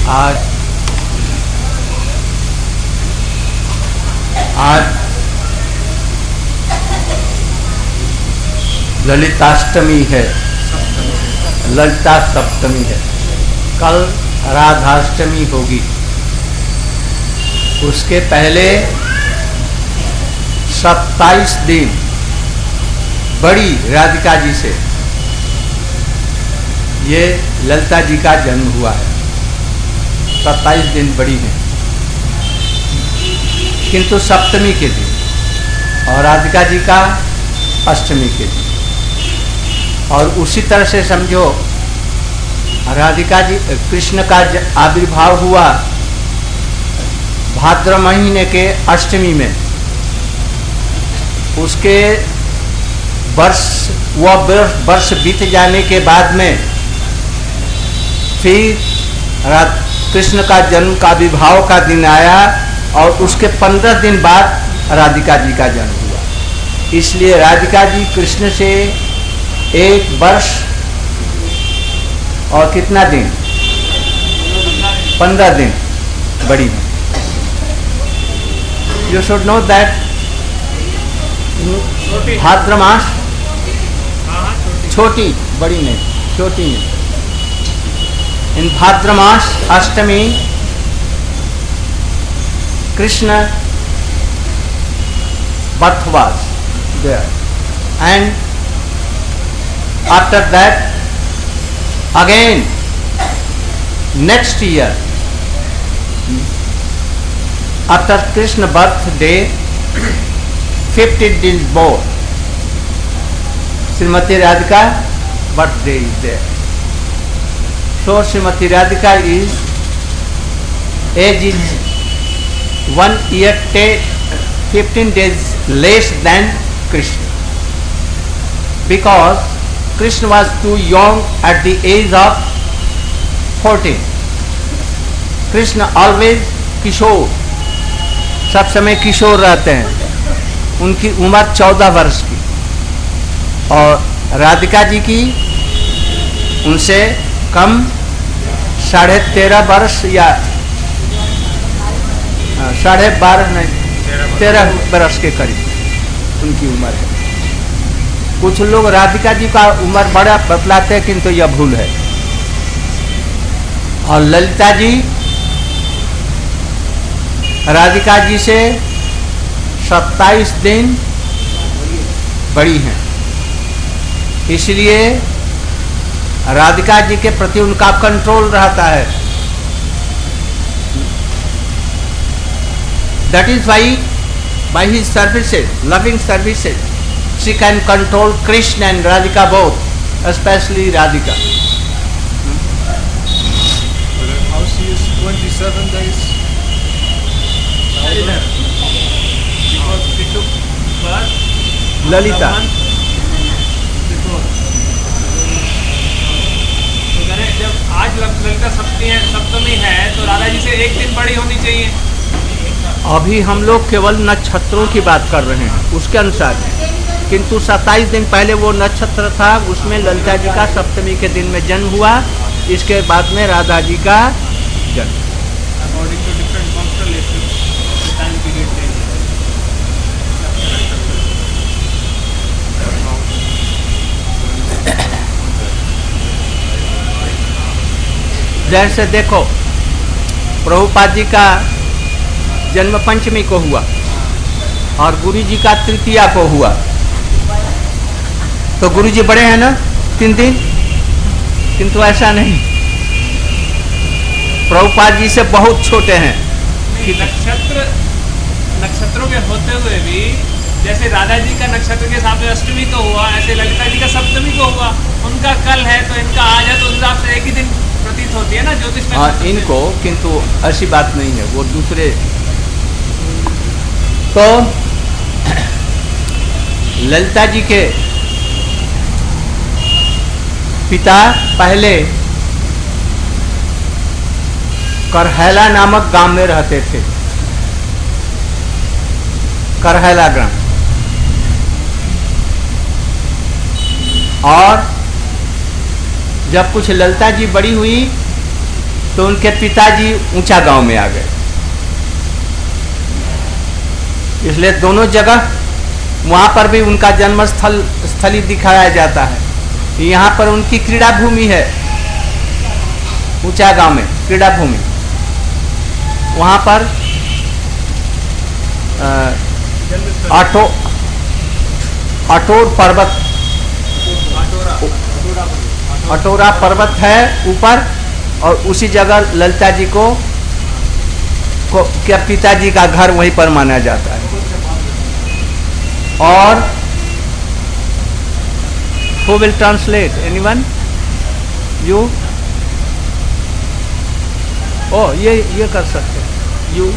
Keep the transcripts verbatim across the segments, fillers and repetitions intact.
आज आज ललिताष्टमी है, ललिता सप्तमी है। कल राधाष्टमी होगी। उसके पहले सत्ताईस दिन बड़ी राधिका जी से ये ललिता जी का जन्म हुआ है। सत्ताईस दिन बड़ी है, किंतु सप्तमी के दिन, और राधिका जी का अष्टमी के दिन। और उसी तरह से समझो राधिका जी कृष्ण का आविर्भाव हुआ भाद्र महीने के अष्टमी में। उसके वर्ष वह वर्ष बीत जाने के बाद में फिर कृष्ण का जन्म का आविर्भाव का दिन आया, और उसके पंद्रह दिन बाद राधिका जी का जन्म हुआ। इसलिए राधिका जी कृष्ण से एक वर्ष और कितना दिन, पंद्रह दिन बड़ी है। यू शुड नो दैट भाद्र मास छोटी, बड़ी नहीं, छोटी नहीं। इन भाद्र मास अष्टमी Krishna birth was there, and after that again next year after Krishna birthday fifteen days more Srimati Radhika birthday is there. So Srimati Radhika is age is one year fifteen days less than Krishna, because Krishna was too young at the age of fourteen. Krishna always किशोर, सब समय किशोर रहते हैं। उनकी उम्र चौदह वर्ष की, और राधिका जी की उनसे कम साढ़े तेरह वर्ष या साढ़े बारह नहीं तेरह बरस के करीब उनकी उम्र है। कुछ लोग राधिका जी का उम्र बड़ा बतलाते हैं, किंतु यह भूल है। और ललिता जी राधिका जी से सत्ताईस दिन बड़ी हैं, इसलिए राधिका जी के प्रति उनका कंट्रोल रहता है। That is why by his services, loving services, she can control Krishna and Radhika both, especially Radhika. But how she is twenty-seven days? Because she took birth Lalita. before. तो करें जब आज ललिता सप्तमी है, सप्तमी है, तो राधा जी से एक दिन बड़ी होनी चाहिए। अभी हम लोग केवल नक्षत्रों की बात कर रहे हैं, उसके अनुसार है। किंतु सत्ताईस दिन पहले वो नक्षत्र था, उसमें ललिता जी का सप्तमी के दिन में जन्म हुआ। इसके बाद में राधा जी का जन्म। According to different constellations, the time period changes. जैसे देखो प्रभुपाद जी का जन्म पंचमी को हुआ और गुरु जी का तृतीया को हुआ, तो गुरु जी बड़े हैं ना तीन दिन, किंतु ऐसा नहीं, प्रभुपाद जी से बहुत छोटे हैं। नक्षत्र नक्षत्रों के होते हुए भी जैसे राधा जी का नक्षत्र के हिसाब से अष्टमी को हुआ, ऐसे ललिता जी का सप्तमी को हुआ। उनका कल है तो इनका आज है, तो उस हिसाब से एक ही दिन प्रतीत होती है ना ज्योतिष में। हाँ इनको, किंतु ऐसी बात नहीं है, वो दूसरे। तो ललिता जी के पिता पहले करहैला नामक गांव में रहते थे, करहैला ग्राम। और जब कुछ ललिता जी बड़ी हुई तो उनके पिताजी ऊंचा गांव में आ गए। इसलिए दोनों जगह वहां पर भी उनका जन्म स्थल स्थली दिखाया जाता है। यहाँ पर उनकी क्रीड़ा भूमि है, ऊंचा गांव में क्रीड़ा भूमि। वहां पर अटो अटोर पर्वत अटोरा पर्वत है ऊपर, और उसी जगह ललिता जी को, को क्या पिताजी का घर वहीं पर माना जाता है। और who will translate? Anyone? You? Oh, ये ये कर सकते हैं। You?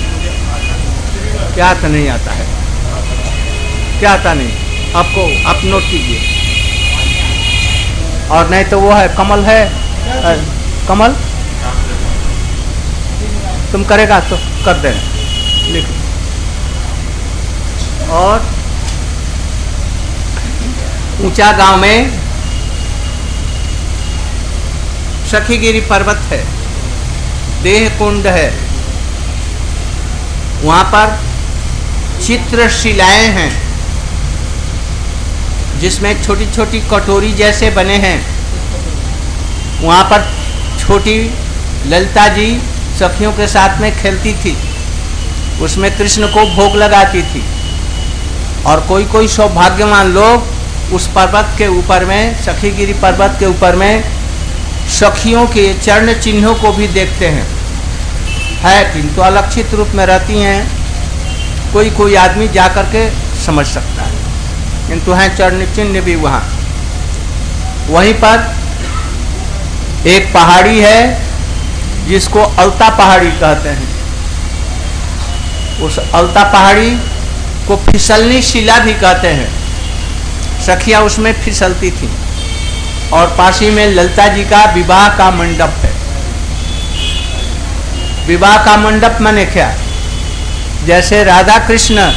क्या आता नहीं आता है? क्या आता नहीं? आपको आप नोट कीजिए। और नहीं तो वो है कमल है, आ, कमल तुम करेगा तो कर देना, लिख। और ऊंचा गांव में सखीगिरी पर्वत है, देह कुंड है, वहां पर चित्रशिलाएं हैं जिसमें छोटी छोटी कटोरी जैसे बने हैं। वहां पर छोटी ललिता जी सखियों के साथ में खेलती थी, उसमें कृष्ण को भोग लगाती थी। और कोई कोई सौभाग्यवान लोग उस पर्वत के ऊपर में, सखीगिरी पर्वत के ऊपर में सखियों के चरण चिन्हों को भी देखते हैं। है किंतु अलक्षित रूप में रहती हैं, कोई कोई आदमी जा कर के समझ सकता है, किंतु हैं चरण चिन्ह भी वहाँ। वहीं पर एक पहाड़ी है जिसको अलता पहाड़ी कहते हैं। उस अलता पहाड़ी को फिसलनी शिला भी कहते हैं। सखियां उसमें फिसलती थी। और पास ही में ललिता जी का विवाह का मंडप है। विवाह का मंडप माने क्या? जैसे राधा कृष्ण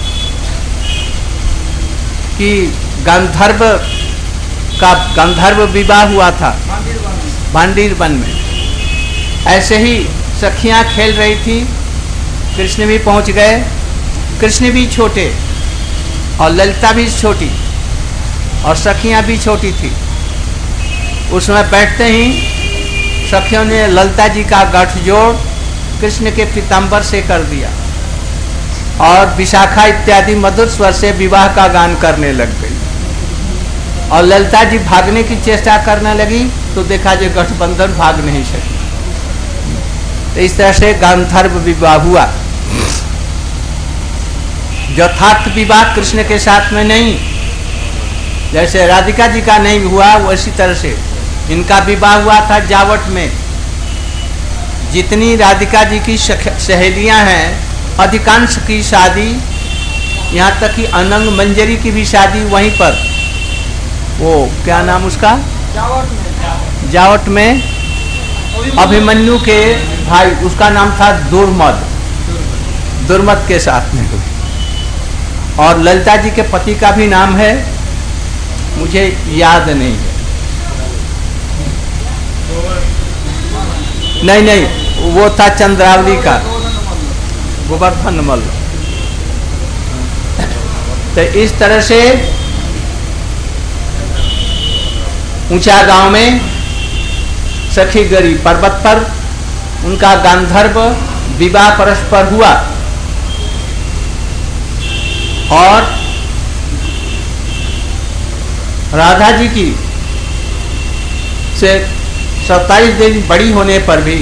की गंधर्व का गंधर्व विवाह हुआ था भांडीर वन में, ऐसे ही सखियां खेल रही थी। कृष्ण भी पहुंच गए। कृष्ण भी छोटे और ललिता भी छोटी और सखियां भी छोटी थी। उसमें बैठते ही सखियों ने ललिता जी का गठजोड़ कृष्ण के पीताम्बर से कर दिया और विशाखा इत्यादि मधुर स्वर से विवाह का गान करने लग गई। और ललिता जी भागने की चेष्टा करने लगी तो देखा जो गठबंधन भाग नहीं सकी। तो इस तरह से गांधर्व विवाह हुआ। यथार्थ विवाह कृष्ण के साथ में नहीं, जैसे राधिका जी का नहीं हुआ वैसी तरह से इनका विवाह हुआ था जावट में। जितनी राधिका जी की सहेलियां हैं अधिकांश की शादी, यहाँ तक कि अनंग मंजरी की भी शादी वहीं पर, वो क्या नाम उसका, जावट में, जावट में अभिमन्यु के भाई, उसका नाम था दुर्मद, दुर्मद के साथ में हुई। और ललिता जी के पति का भी नाम है, मुझे याद नहीं है, नहीं नहीं वो था चंद्रावली का, गोवर्धन मल्ल। तो इस तरह से ऊंचा गांव में सखीगिरी पर्वत पर उनका गांधर्व विवाह परस्पर हुआ। और राधा जी की से सत्ताईस दिन बड़ी होने पर भी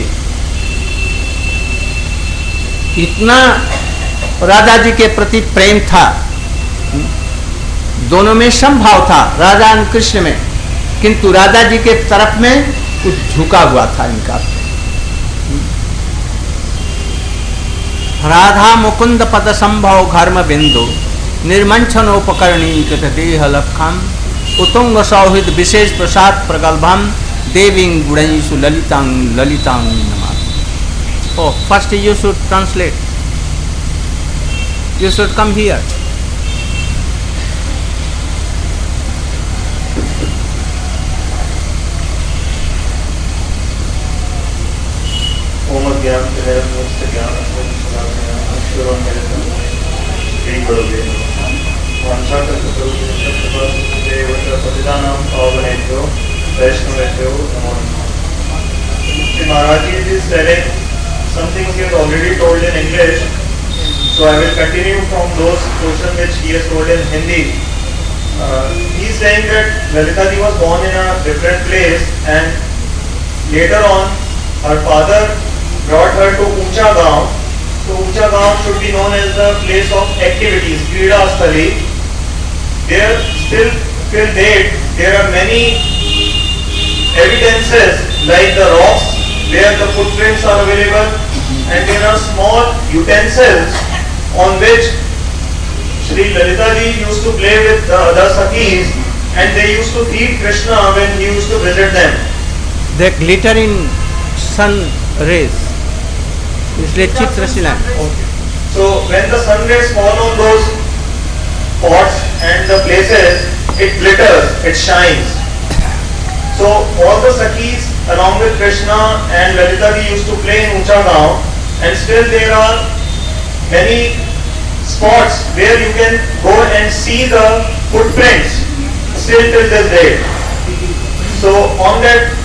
इतना राधा जी के प्रति प्रेम था, दोनों में समभाव था राधा और कृष्ण में, किंतु राधा जी के तरफ में कुछ झुका हुआ था इनका। राधा मुकुंद पद संभव घर्म बिंदु निर्मंचनोपकरणी कृत देह लक्षम उतुंग सौहृद विशेष प्रसाद प्रगल्भम देवीं गुणैषु ललितां ललितां नमः। Oh, first you should translate. You should come here. Maharaj is telling some things he has already told in English, so I will continue from those portions which he has told in Hindi. Uh, he is saying that Lalita ji was born in a different place, and later on her father brought her to Uncha Gaon. So Uncha Gaon should be known as the place of activities, Krida Sthali. There still till date there are many evidences like the rocks where the footprints are available, and there are small utensils on which Shri Lalita ji used to play with the other Sakhis, and they used to feed Krishna when he used to visit them. They glitter in sun rays. इसलिए चित्र शिला. So when the sun rays fall on those pots and the places, it glitters, it shines. So all the Sakhis along with Krishna and Lalita ji used to play in Uncha Gaon, and still there are many spots where you can go and see the footprints still till this day. So on that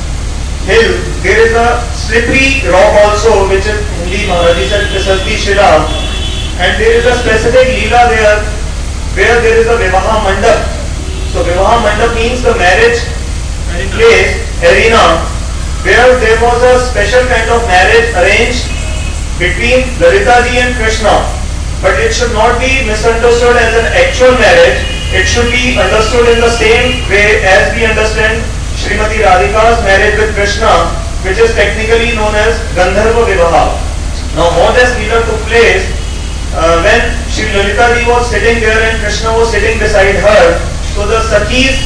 hill there is a slippery rock also, which is Hindi Maharaj said Pisalti Shila, and there is a specific leela there where there is a Vivaha Mandap. So Vivaha Mandap means the marriage place, arena, where there was a special kind of marriage arranged between Lalita ji and Krishna. But it should not be misunderstood as an actual marriage. It should be understood in the same way as we understand Srimati Radhika's marriage with Krishna, which is technically known as Gandharva Vivaha. Now all this leela took place uh, when Shri Lalita ji was sitting there and Krishna was sitting beside her. So the Sakhis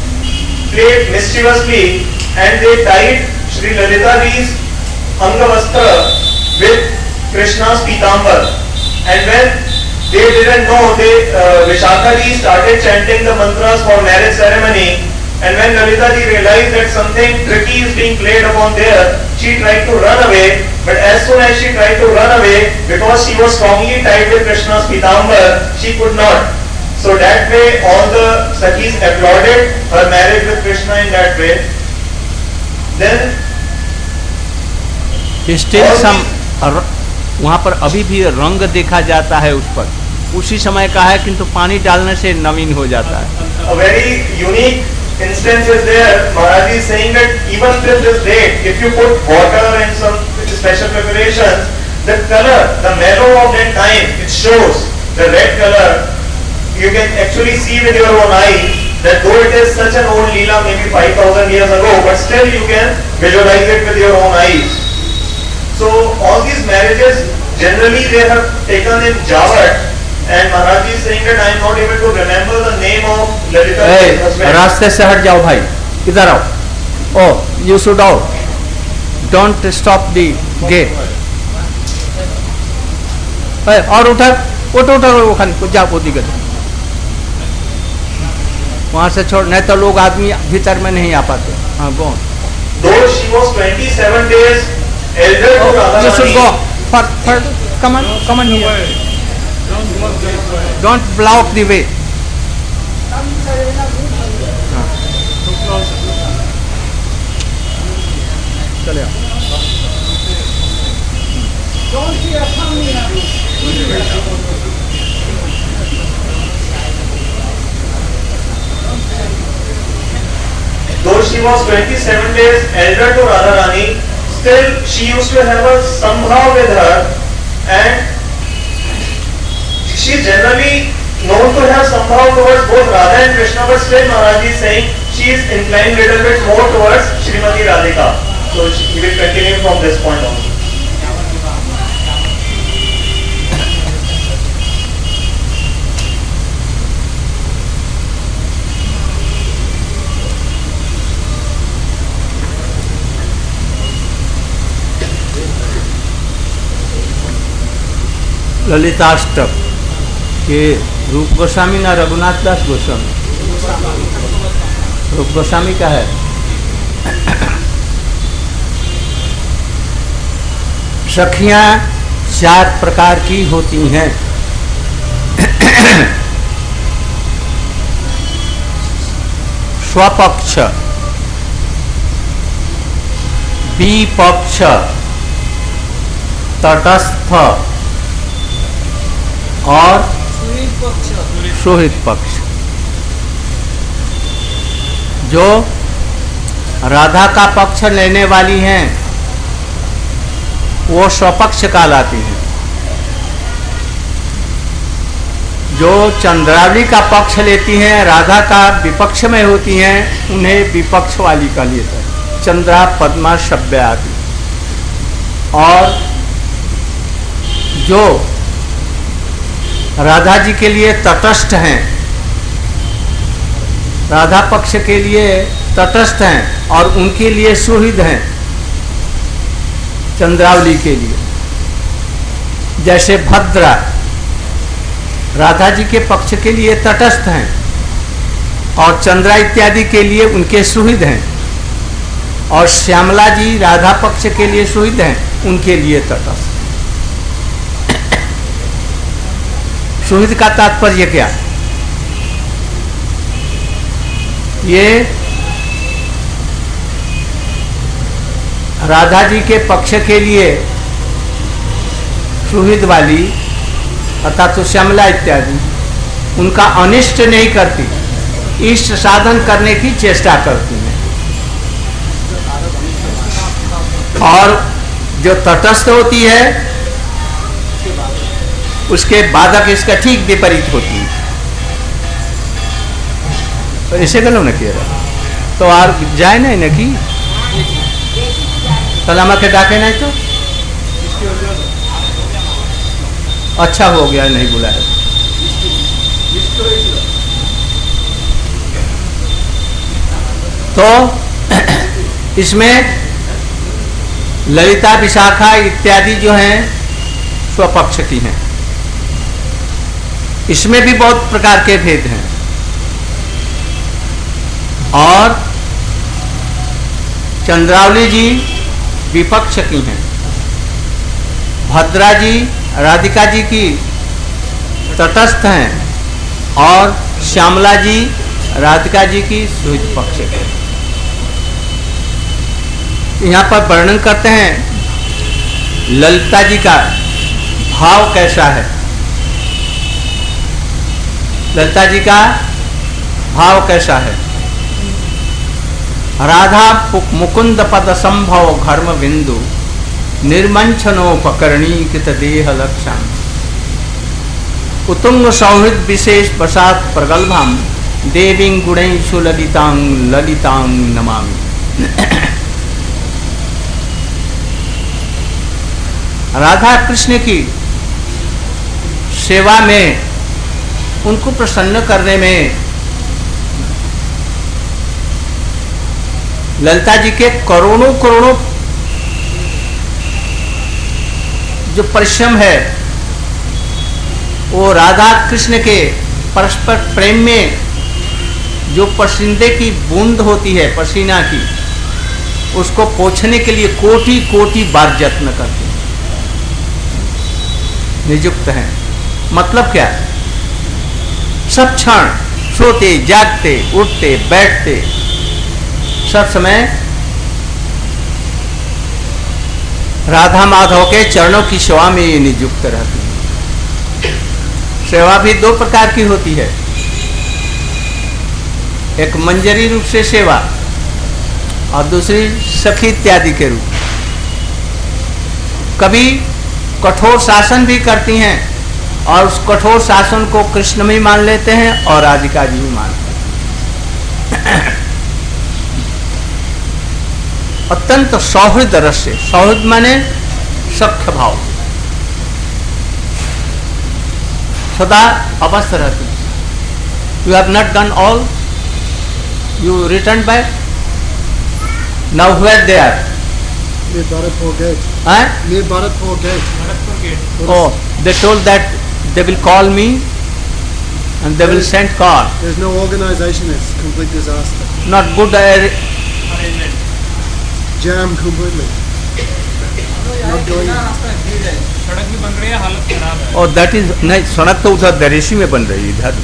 played mischievously and they tied Shri Lalita ji's Angavastra with Krishna's Pitambar. And when they didn't know, they uh, Vishakha ji started chanting the mantras for marriage ceremony. And when Lalita ji realized that something tricky is being played upon there, she tried to run away. But as soon as she tried to run away, because she was strongly tied with Krishna's Pitambar, she could not. So that way all the Sakhis applauded her marriage with Krishna in that way. Then still some वहाँ पर अभी भी रंग देखा जाता है उस पर, उसी समय का है, किंतु पानी डालने से नवीन हो जाता है. A very unique instance is there. Maharaj is saying that even till this date, if you put water and some special preparations, the color, the mellow of that time, it shows the red color. You can actually see with your own eyes that though it is such an old leela, maybe five thousand years ago, but still you can visualize it with your own eyes. So all these marriages generally they have taken in Javat, and Maharaj is saying that I am not able to remember the name of Lalita's husband. रास्ते से हट जाओ भाई, इधर आओ. Oh, you should out. Don't stop the gate. और उठा, उठ उठ वो खान को जा पोती कर. वहाँ से छोड़, नहीं तो लोग आदमी भीतर में नहीं आ पाते. हाँ go. Though she was twenty-seven days elder to Radha, you should go. For, for, come on, come on here. Don't block the way. चले आओ. Though she was twenty-seven days elder to Radharani, still she used to have a sambhav with her, and she generally known to have sambhav towards both Radha and Krishna, but still Maharaj is saying she is inclined little bit more towards Srimati Radhika. So she, we will continue from this point on. ललिताष्टक के रूप गोस्वामी ना रघुनाथ दास गोस्वामी, रूप गोस्वामी का है. सखियां चार प्रकार की होती हैं। स्वपक्ष, विपक्ष, तटस्थ और सुहृद पक्ष। जो राधा का पक्ष लेने वाली हैं वो स्वपक्ष कहलाती हैं। जो चंद्रावली का पक्ष लेती हैं, राधा का विपक्ष में होती हैं, उन्हें विपक्ष वाली का लेता है। चंद्रा पद्मा शब्द आदि। और जो राधा जी के लिए तटस्थ हैं, राधा पक्ष के लिए तटस्थ हैं और उनके लिए सुहृद हैं चंद्रावली के लिए। जैसे भद्रा राधा जी के पक्ष के लिए तटस्थ हैं और चंद्रा इत्यादि के लिए उनके सुहृद हैं, और श्यामला जी राधा पक्ष के लिए सुहृद हैं, उनके लिए तटस्थ। सुहृद का तात्पर्य क्या? ये राधा जी के पक्ष के लिए सुहृद वाली अर्थात तो श्यामला इत्यादि उनका अनिष्ट नहीं करती, इष्ट साधन करने की चेष्टा करती हैं। और जो तटस्थ होती है उसके बाधक इसका ठीक विपरीत होती है। तो ऐसे गलो न किया तो आर जाए नहीं न कि सलामा के डाके नहीं तो अच्छा हो गया नहीं बुलाया। तो इसमें ललिता विशाखा इत्यादि जो हैं स्वपक्ष की हैं। इसमें भी बहुत प्रकार के भेद हैं। और चंद्रावली जी विपक्ष की हैं। भद्रा जी राधिका जी की तटस्थ हैं और श्यामला जी राधिका जी की सुहृद पक्ष के। यहाँ पर वर्णन करते हैं ललिता जी का भाव कैसा है। ललिता जी का भाव कैसा है? राधा मुकुंद पद संभव घर्म बिंदु निर्मंचनोपकरणी कृत देह लक्षण उतुंग सौहृद विशेष प्रसाद प्रगल्भाम देवीं गुणैषु ललितांग ललितांग नमामि। राधा कृष्ण की सेवा में, उनको प्रसन्न करने में ललिता जी के करोड़ों करोड़ों जो परिश्रम है वो राधा कृष्ण के परस्पर प्रेम में जो पसीने की बूंद होती है, पसीना की, उसको पोंछने के लिए कोटि कोटि बार यत्न करते हैं, नियुक्त हैं। मतलब क्या? सब क्षण सोते जागते उठते बैठते सब समय राधा माधव के चरणों की सेवा में ये नियुक्त रहती है। सेवा भी दो प्रकार की होती है, एक मंजरी रूप से सेवा और दूसरी सखी इत्यादि के रूप। कभी कठोर शासन भी करती हैं और उस कठोर शासन को कृष्ण में मान लेते हैं और राधिका जी भी मानते हैं। अत्यंत सौहृद रस से, सौहृद माने सख्य भाव, सदा अवस्थ रहती। You have not done all, you return back, now where they are near Bharatpur gate. Huh? Near Bharatpur gate. Bharatpur gate. Oh, they told that they will call me and they will send car. There's no organisation. It's a complete disaster. Not good uh, Arrangement. Jam completely. Not going. रास्ता है, भीड़ है, सड़क भी बन रही है, हालत खराब है। और दैट इज नहीं, सड़क तो उधर दरेशी में बन रही है, इधर।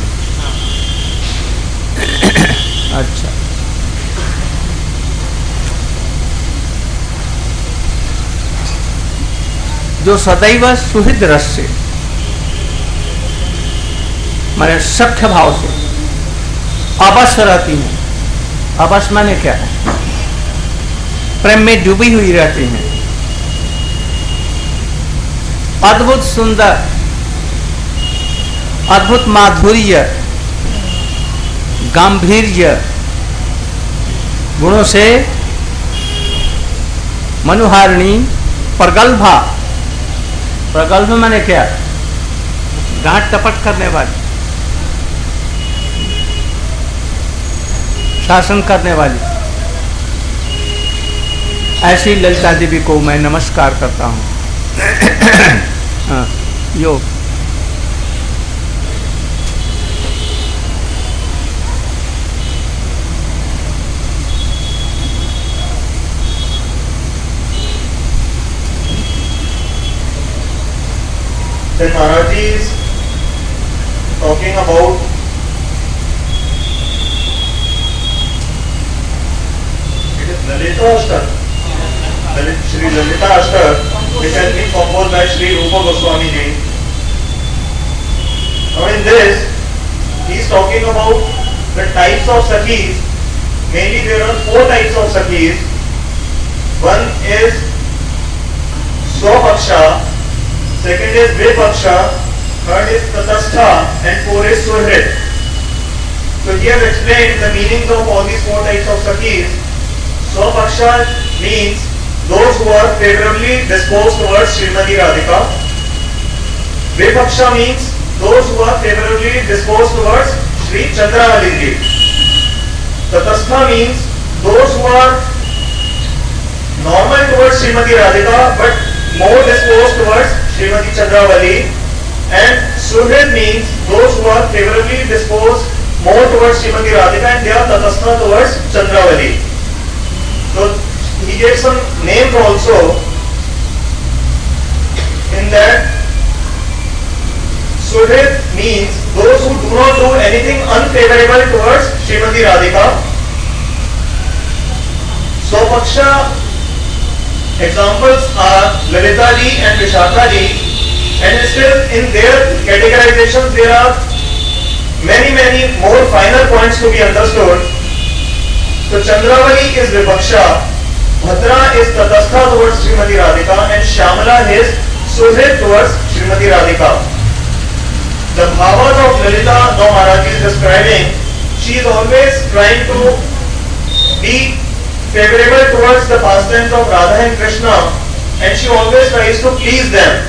अच्छा, जो सदैव सुहृद रस से, माने सख्य भाव से अवश्य रहती हैं। अवश्य माने क्या है? प्रेम में डूबी हुई रहती हैं। अद्भुत सुंदर, अद्भुत माधुर्य, गांभीर्य गुणों से मनुहारिणी, प्रगल्भा। प्रगल्भ माने क्या? गांठ टपट करने वाली, शासन करने वाली, ऐसी ललिता देवी को मैं नमस्कार करता हूँ। हाँ, योग। Then Maharaji is talking about it is Lalita Ashtak, Lalit, Shri Lalita Ashtak, which has been composed by Shri Rupa Goswami Ji. Now in this, he is talking about the types of Sakhis. Mainly there are four types of Sakhis. One is Swapaksha, second is Vipaksha, third is Tatastha, and fourth is Suhrit. So he has explained the meanings of all these four types of Sakhis. Swapaksha means those who are favorably disposed towards Srimati Radhika. Vipaksha means those who are favorably disposed towards Sri Chandravali Ji. Tatastha means those who are normal towards Srimati Radhika but more disposed towards Srimati Chandravali. And Suhrit means those who are favorably disposed more towards Srimati Radhika and they are Tatastha towards Chandravali. So he gave some names also in that. Suhrit means those who do not do anything unfavorable towards Srimati Radhika. Swapaksha examples are Lalita ji and Vishakha ji, and still in their categorizations there are many many more finer points to be understood. So Chandravali is Vipaksha, Bhadra is Tatastha towards Srimati Radhika, and Shyamala is Suhrit towards Srimati Radhika. The bhavas of Lalita, now Maharaji is describing, she is always trying to be favorable towards the pastimes of Radha and Krishna, and she always tries to please them.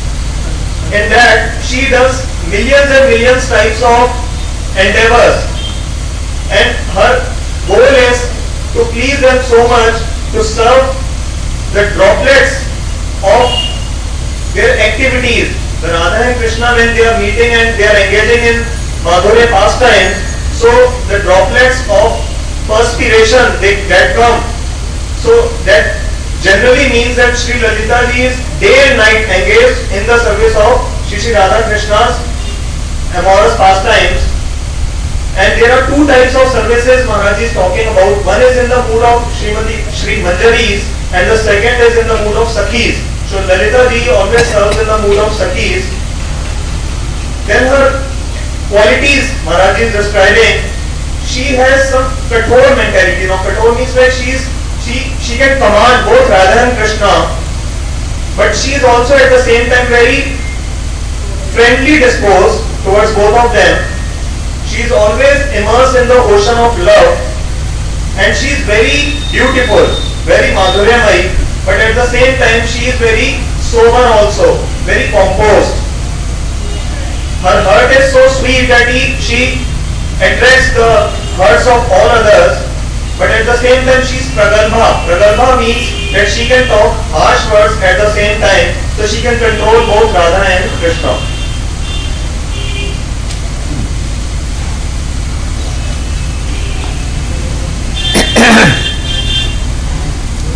In that, she does millions and millions types of endeavors, and her goal is to please them so much, to serve the droplets of their activities. The Radha and Krishna, when they are meeting and they are engaging in Madhurya pastimes, so the droplets of perspiration they, that come, so that generally means that Sri Lalita ji is day and night engaged in the service of Shri Shri Radha Krishna's amorous pastimes. And there are two types of services Maharaj is talking about. One is in the mood of Srimati Shri Manjaris and the second is in the mood of Sakhis. So Lalita ji always serves in the mood of Sakhis. Then her qualities Maharaj is describing. She has some kathor mentality. Now kathor means that she is she she can command both Radha and Krishna, but she is also at the same time very friendly disposed towards both of them. She is always immersed in the ocean of love, and she is very beautiful, very madhuryamai, but at the same time she is very sober also, very composed. Her heart is so sweet that he, she attracts the hearts of all others, but at the same time she is pragalbha. Pragalbha means that she can talk harsh words at the same time, so she can control both Radha and Krishna.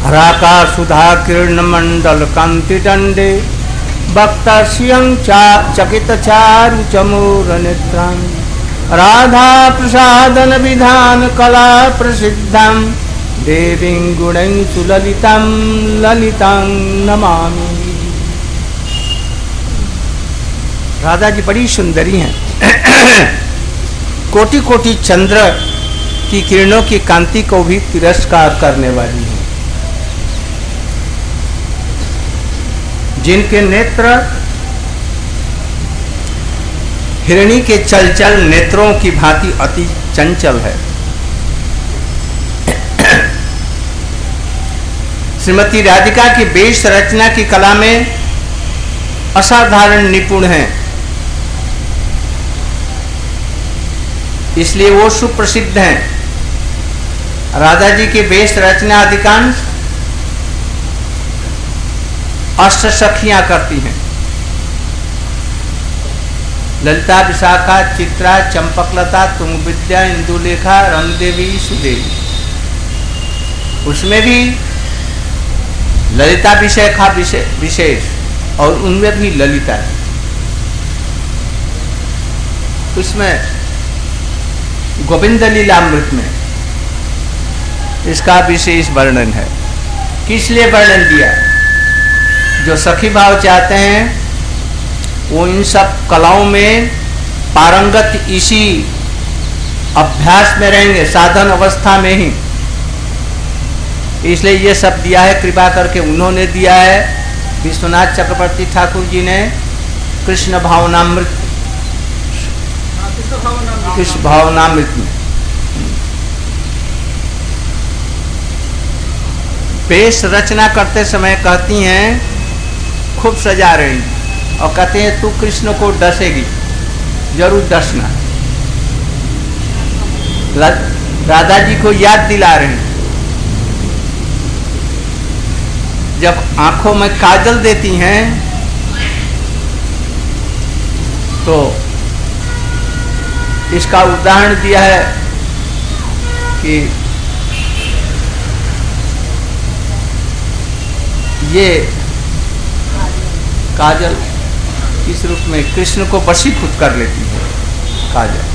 हराका सुधा किरण मंडल कांति दंडे भक्ता श्रियं चा चकित चारु चमूर नेत्रं राधा प्रसादन विधान कला प्रसिद्धं देवीं गुणैः सुललितं ललितं नमामि। राधा जी बड़ी सुंदरी हैं, कोटि कोटि चंद्र की किरणों की कांति को भी तिरस्कार करने वाली है। जिनके नेत्र हिरणी के चलचल नेत्रों की भांति अति चंचल है। श्रीमती राधिका की वेश रचना की कला में असाधारण निपुण हैं, इसलिए वो सुप्रसिद्ध हैं। राधा जी की वेश रचना अधिकांश अष्ट सखियां करती हैं। ललिता, विशाखा, चित्रा, चंपकलता, तुंगविद्या, इंदुलेखा, रंगदेवी, सुदेवी। उसमें भी ललिता विशाखा विशेष और उनमें भी ललिता है। उसमें गोविंद लीलामृत में इसका विशेष वर्णन है। किस लिए वर्णन दिया? जो सखी भाव चाहते हैं वो इन सब कलाओं में पारंगत इसी अभ्यास में रहेंगे, साधन अवस्था में ही। इसलिए ये सब दिया है, कृपा करके उन्होंने दिया है। विश्वनाथ चक्रवर्ती ठाकुर जी ने कृष्ण भावनामृत कृष्ण भावनामृत में पेश रचना करते समय कहती हैं, खूब सजा रही और कहते हैं तू कृष्ण को डसेगी, जरूर डसना। राधा जी को याद दिला रहे हैं। जब आंखों में काजल देती हैं तो इसका उदाहरण दिया है कि ये काजल इस रूप में कृष्ण को वशीभूत कर लेती है। काजल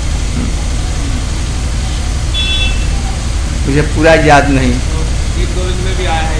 मुझे पूरा याद नहीं, गीत गोविंद में भी आया है।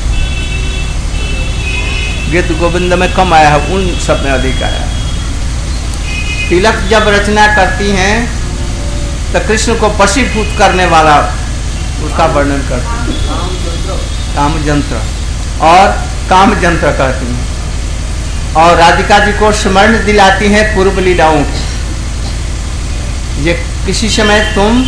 गीत गोविंद में कम आया है, उन सब में अधिक आया है। तिलक जब रचना करती हैं तो कृष्ण को वशीभूत करने वाला उसका वर्णन करती हैं, काम यंत्र और काम यंत्र कहती हैं। और राधिका जी को स्मरण दिलाती हैं पूर्व लीलाओं की। ये किसी समय तुम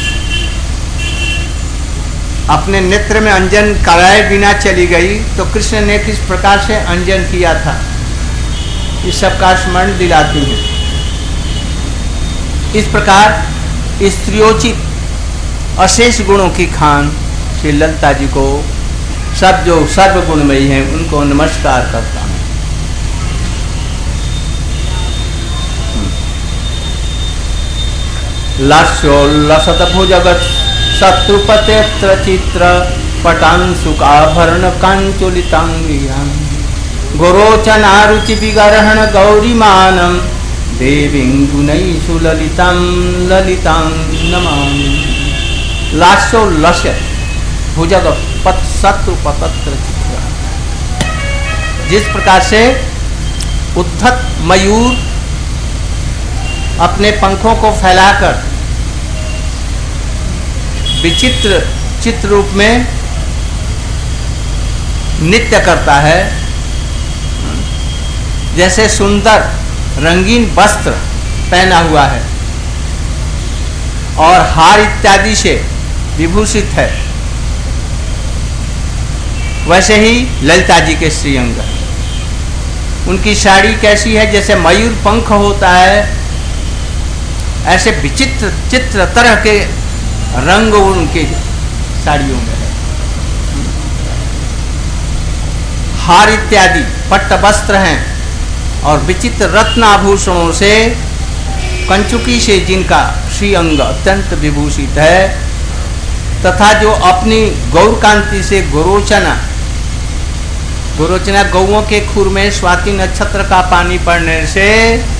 अपने नेत्र में अंजन कराए बिना चली गई तो कृष्ण ने किस प्रकार से अंजन किया था, इस सब का स्मरण दिलाती हैं। इस प्रकार स्त्रियोचित अशेष गुणों की खान श्री ललिता जी को सब जो सर्व गुणमयी हैं उनको नमस्कार करता हूँ। लास्योल्लसत भुजगत शत्रुपतेत्र चित्र पटांशुकाभरण कांचुलितांगियां गोरोचनारुचि विगरहण गौरीमानं देवीं गुणैः सुललितां ललितां नमामि। लास्योल्लस्य भुजगत पत शत्रुपतत्र चित्र, जिस प्रकार से उद्धत मयूर अपने पंखों को फैलाकर विचित्र चित्र रूप में नृत्य करता है, जैसे सुंदर रंगीन वस्त्र पहना हुआ है और हार इत्यादि से विभूषित है, वैसे ही ललिता जी के श्रीअंग। उनकी साड़ी कैसी है? जैसे मयूर पंख होता है ऐसे विचित्र चित्र तरह के रंग उनके साड़ियों में है। हार इत्यादि पट्ट वस्त्र हैं और विचित्र रत्न आभूषणों से कंचुकी से जिनका श्रीअंग अत्यंत विभूषित है, तथा जो अपनी गौर कांति से गोरोचना गोरोचना गौओं के खुर में स्वाति नक्षत्र का पानी पड़ने से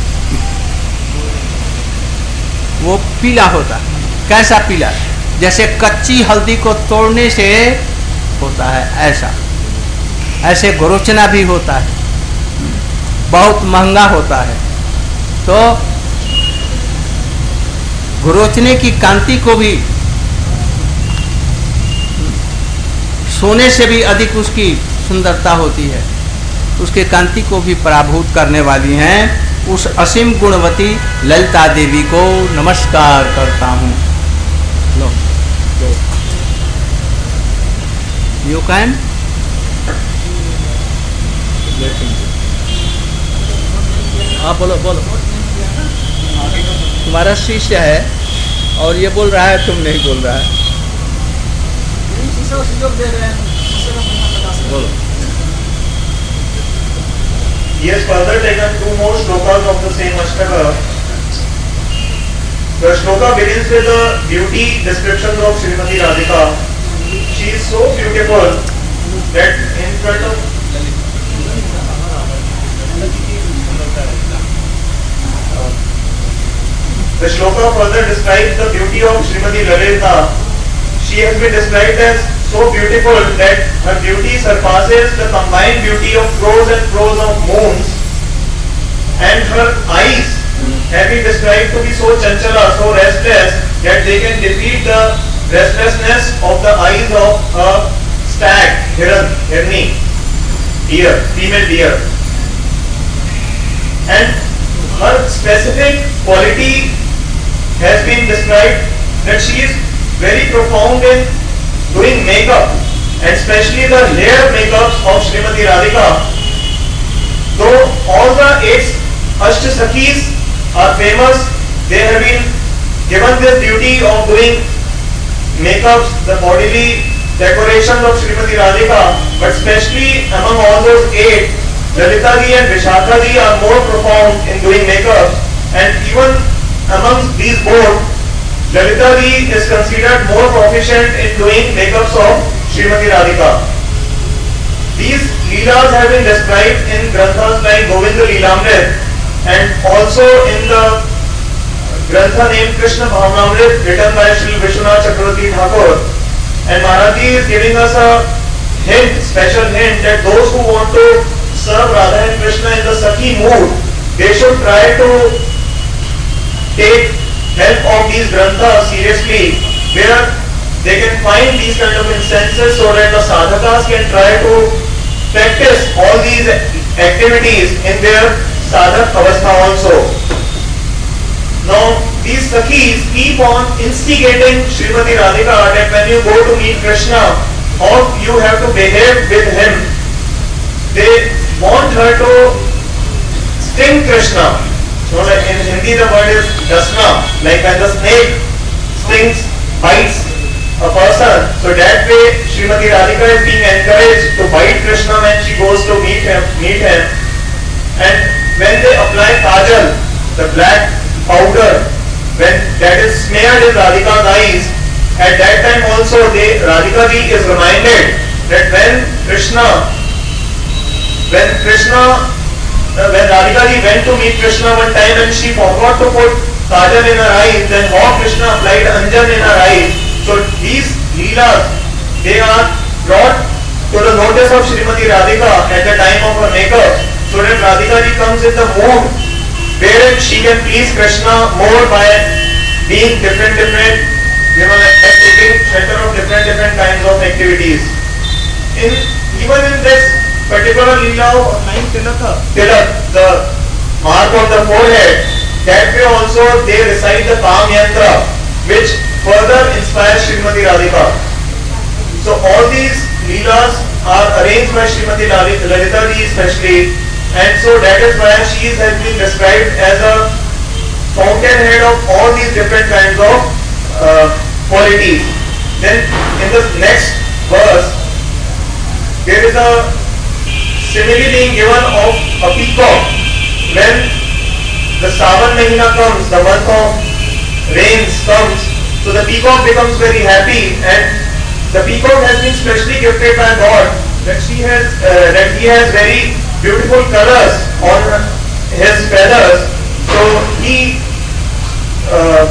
वो पीला होता। कैसा पीला? जैसे कच्ची हल्दी को तोड़ने से होता है, ऐसा ऐसे गोरोचना भी होता है, बहुत महंगा होता है। तो गोरोचने की कांति को भी सोने से भी अधिक उसकी सुंदरता होती है, उसके कांति को भी पराभूत करने वाली हैं। उस असीम गुणवती ललिता देवी को नमस्कार करता हूँ। लो, लो। You can? हाँ बोलो बोलो। तुम्हारा शिष्य है और ये बोल रहा है, तुम नहीं बोल रहा है। बोलो। He has further taken two more shlokas of the same Ashtaka. The shloka begins with the beauty descriptions of Srimati Radhika. She is so beautiful that in front of the shloka further describes the beauty of Srimati Lalita. She has been described as so beautiful that her beauty surpasses the combined beauty of crores and crores of moons, and her eyes have been described to be so chanchala, so restless that they can defeat the restlessness of the eyes of a stag, hiran, hirni, deer, female deer. And her specific quality has been described that she is very profound in doing makeup, and especially the layer makeups of Srimati Radhika. Though all the eight Ashtasakis are famous, they have been given this duty of doing makeups, the bodily decorations of Srimati Radhika, but especially among all those eight, Lalita ji and Vishakha ji are more profound in doing makeup, and even amongst these both, Lalita ji is considered more proficient in doing makeups of Srimati Radhika. These leelas have been described in granthas like Govinda Leelamrit, and also in the grantha named Krishna Bhavnamrit written by Shri Vishwanath Chakravarti Thakur. And Maharaj ji is giving us a hint, special hint, that those who want to serve Radha and Krishna in the Sakhi mood, they should try to take help of these granthas seriously, where they can find these kind of instances so that the sadhakas can try to practice all these activities in their sadhak avastha also. Now these sakhis keep on instigating Srimati Radhika that when you go to meet Krishna, how you have to behave with him. They want her to sting Krishna. So like in Hindi the word is dasna, like when the snake stings, bites a person. So that way Srimati Radhika is being encouraged to bite Krishna when she goes to meet him. Meet him. And when they apply kajal, the black powder, when that is smeared in Radhika's eyes, at that time also they, Radhika ji is reminded that when Krishna, when Krishna Uh, when Radhika ji went to meet Krishna one time and she forgot to put kajal in her eyes, then how Krishna applied anjan in her eyes. So these leelas, they are brought to the notice of Srimati Radhika at the time of her makeup, so that Radhika ji comes in the mood wherein she can please Krishna more by being different different, you know, like taking shelter of different different kinds of activities. In even in this particular leela of nine tilaka, tilak, the mark on the forehead, that way also they recite the Kam Yantra, which further inspires Srimati Radhika. So all these leelas are arranged by Srimati Lalita ji especially, and so that is why she has been described as a fountainhead of all these different kinds of uh, qualities. Then in the next verse, there is a simile being given of a peacock. When the Sawan Mahina comes, the month of rains comes, so So the peacock becomes very happy, and the peacock has been specially gifted by God that she has uh, that he has very beautiful colors on his feathers. So he uh,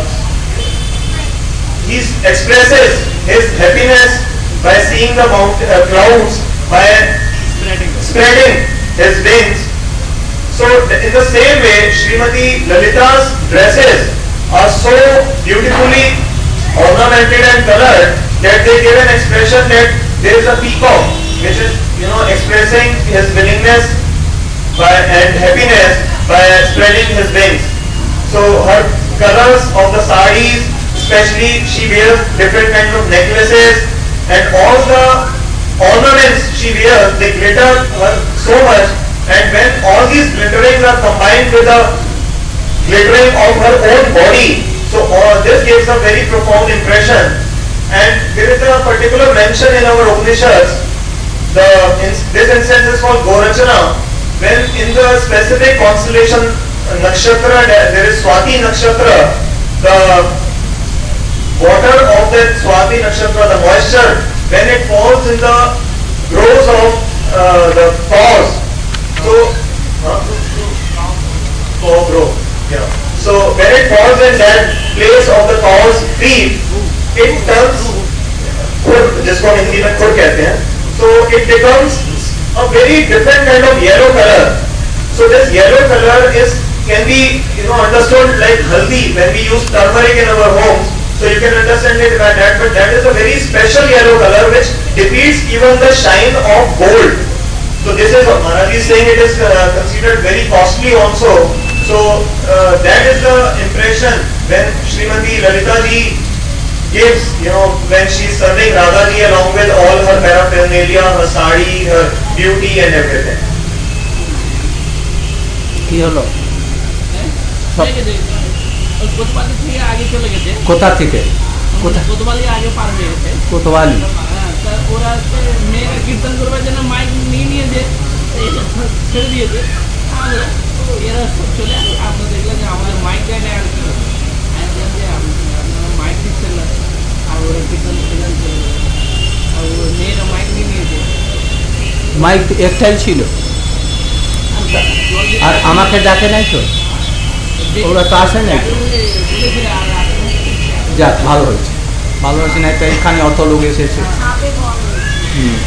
he expresses his happiness by seeing the mount, uh, clouds, by Spreading. spreading his wings. So in the same way, Srimati Lalita's dresses are so beautifully ornamented and colored that they give an expression that there is a peacock which is, you know, expressing his willingness by and happiness by spreading his wings. So her colors of the sarees, especially she wears different kinds of necklaces, and all the ornaments she wears, they glitter her so much, and when all these glitterings are combined with the glittering of her own body, so all this gives a very profound impression. And there is a particular mention in our Upanishads. The in, this instance is called Gorachana. When in the specific constellation uh, Nakshatra, there is Swati Nakshatra, the water of that Swati Nakshatra, the moisture, when it falls in the groves of uh, the cows, so huh? cow grove, yeah. So when it falls in that place of the cow's feet, it turns खुर, जिसको हम हिंदी में खुर कहते हैं, so it becomes a very different kind of yellow color. So this yellow color is can be, you know, understood like haldi when we use turmeric in our homes. So you can understand it by that, but that is a very special yellow color which defeats even the shine of gold. So this is what Maharaj is saying, it is uh, considered very costly also. So uh, that is the impression when Srimati Lalita ji gives, you know, when she is serving Radha ji along with all her paraphernalia, her sari, her beauty and everything. কি হলো কোতোয়ালি থেকে আগে চলে গেছে কোথা থেকে কোথা কোতোয়ালি আগে পার হয়ে গেছে কোতোয়ালি ওরা মেয়েরা কীর্তন করবার জন্য মাইক নিয়ে নিয়েছে ছেড়ে দিয়েছে আমাদের এরা সব চলে আসে আপনারা দেখলেন যে আমাদের মাইক দেয় না আর কি আপনারা মাইক দিচ্ছেন না আর ওরা কীর্তন সেখানে চলে গেছে আর ওর মেয়েরা মাইক নিয়ে নিয়েছে মাইক একটাই ছিল আর আমাকে ডাকে নাই তো ওরা তো আসে নাই যাক ভালো হয়েছে ভালো হয়েছে না তো এখানে অত লোক এসেছে হুম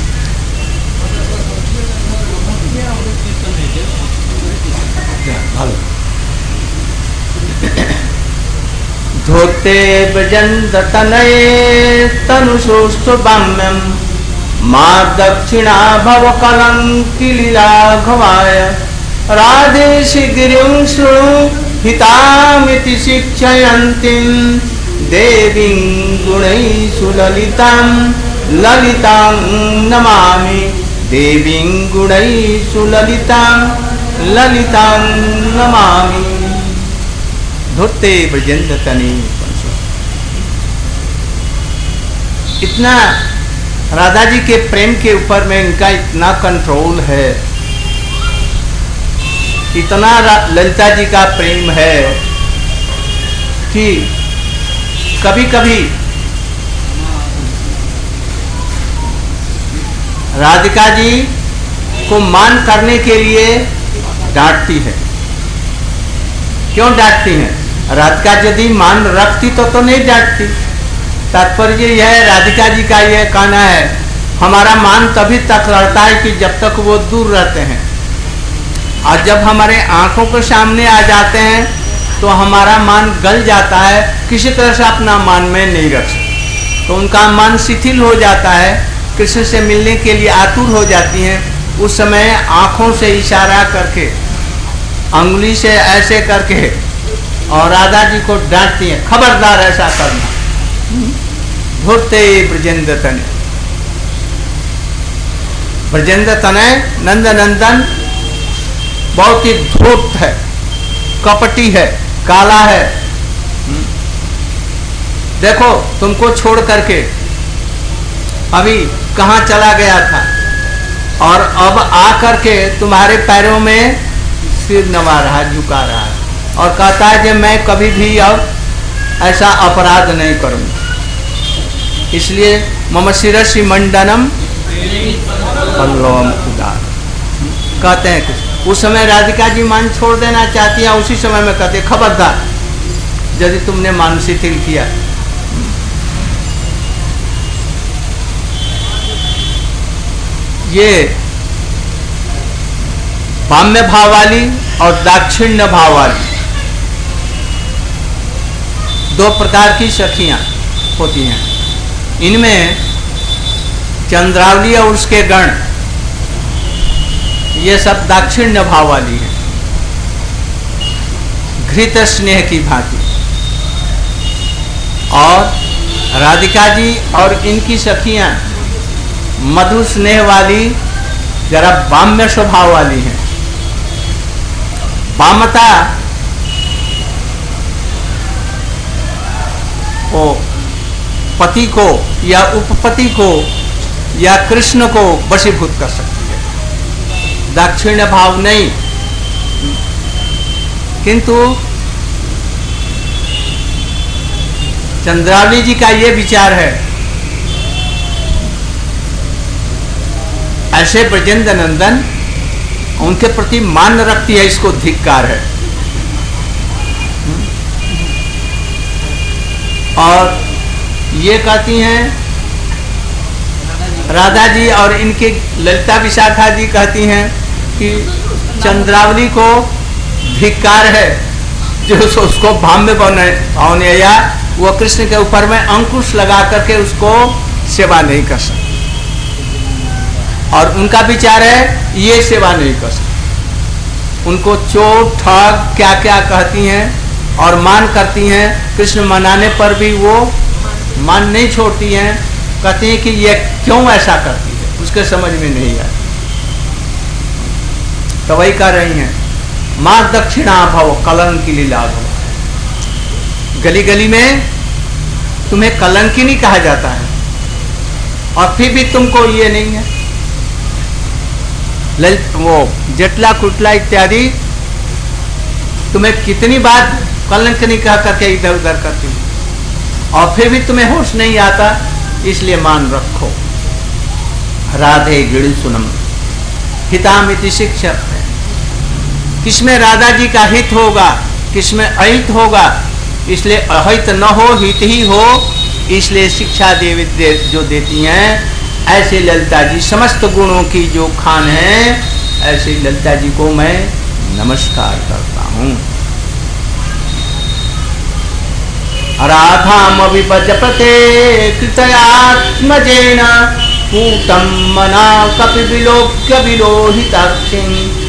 ভালো ধোতে ব্রজন্ত তনয়ে তনুষোস্তু বাম্যম মা দক্ষিণা ভব কলঙ্কিলীলা ঘমায় রাধে শিগিরিং শৃণু হিতামিতি শিক্ষয়ন্তীং দেবীং গুণৈষু ললিতাং ললিতাং নমামি দেবীং গুণৈষু ললিতাং ललितां नमामि धोते ब्रजेंद्र तनी। इतना राधा जी के प्रेम के ऊपर में इनका इतना कंट्रोल है, इतना ललिता जी का प्रेम है कि कभी कभी राधिका जी को मान करने के लिए डांटती है। क्यों डांटती हैं? राधिका यदि मान रखती तो तो नहीं डांटती। तात्पर्य यह है, राधिका जी का यह कहना है हमारा मान तभी तक रहता है कि जब तक वो दूर रहते हैं, और जब हमारे आंखों के सामने आ जाते हैं तो हमारा मान गल जाता है, किसी तरह से अपना मान में नहीं रख सकते, तो उनका मन शिथिल हो जाता है, कृष्ण से मिलने के लिए आतुर हो जाती हैं। उस समय आँखों से इशारा करके, अंगुली से ऐसे करके और राधा जी को डांटती हैं, खबरदार ऐसा करना। धूर्ते ब्रजेंद्र तनय, ब्रजेंद्र तनय नंद नंदन बहुत ही धूर्त है, कपटी है, काला है। देखो तुमको छोड़ करके अभी कहाँ चला गया था, और अब आकर के तुम्हारे पैरों में सिर नवा रहा, झुका रहा है, और कहता है कि मैं कभी भी अब ऐसा अपराध नहीं करूंगी। इसलिए मम शिरसि मंडनम पल्लवम उदार कहते हैं कि उस समय राधिका जी मान छोड़ देना चाहती हैं, उसी समय में कहते खबरदार यदि तुमने मान शिथिल किया। ये वाम्य भाव वाली और दाक्षिण्य भाव वाली दो प्रकार की सखियां होती हैं। इनमें चंद्रावली और उसके गण ये सब दाक्षिण्य भाव वाली है, घृत स्नेह की भांति। और राधिका जी और इनकी सखियां मधु स्नेह वाली, जरा वाम्य स्वभाव वाली हैं। वामता ओ पति को या उपपति को या कृष्ण को वशीभूत कर सकती है, दाक्षिण्य भाव नहीं। किंतु चंद्रावली जी का ये विचार है, ऐसे ब्रजेंद्र नंदन उनके प्रति मान रखती है, इसको धिक्कार है। और ये कहती हैं राधा जी और इनके ललिता विशाखा जी कहती हैं कि चंद्रावली को धिक्कार है जो उसको भाम्य भावने या वो कृष्ण के ऊपर में अंकुश लगा करके उसको सेवा नहीं कर सकती। और उनका विचार है ये सेवा नहीं कर सकती। उनको चोट ठग क्या क्या कहती हैं और मान करती हैं, कृष्ण मनाने पर भी वो मान नहीं छोड़ती हैं। कहती हैं कि ये क्यों ऐसा करती है, उसके समझ में नहीं आती। तो वही कह रही हैं माँ दक्षिणा भव कलंकी लीला भव। गली गली में तुम्हें कलंकिनी कहा जाता है और फिर भी तुमको ये नहीं है। ललित वो जटला कुटला इत्यादि तुम्हें कितनी बार कलंकिनी कह करके इधर उधर करती है और फिर भी तुम्हें होश नहीं आता, इसलिए मान रखो। राधे गिड़ी सुनम हितामिति शिक्षक है। किसमें राधा जी का हित होगा, किसमें अहित होगा, इसलिए अहित न हो हित ही हो, इसलिए शिक्षा देवी दे, जो देती हैं। ऐसे ललिता जी समस्त गुणों की जो खान है, ऐसे ललिता जी को मैं नमस्कार करता हूँ। राधाम विभजपते कृतयात्मजेन पूतं मना कपिविलोक्य विलोहिताक्षिं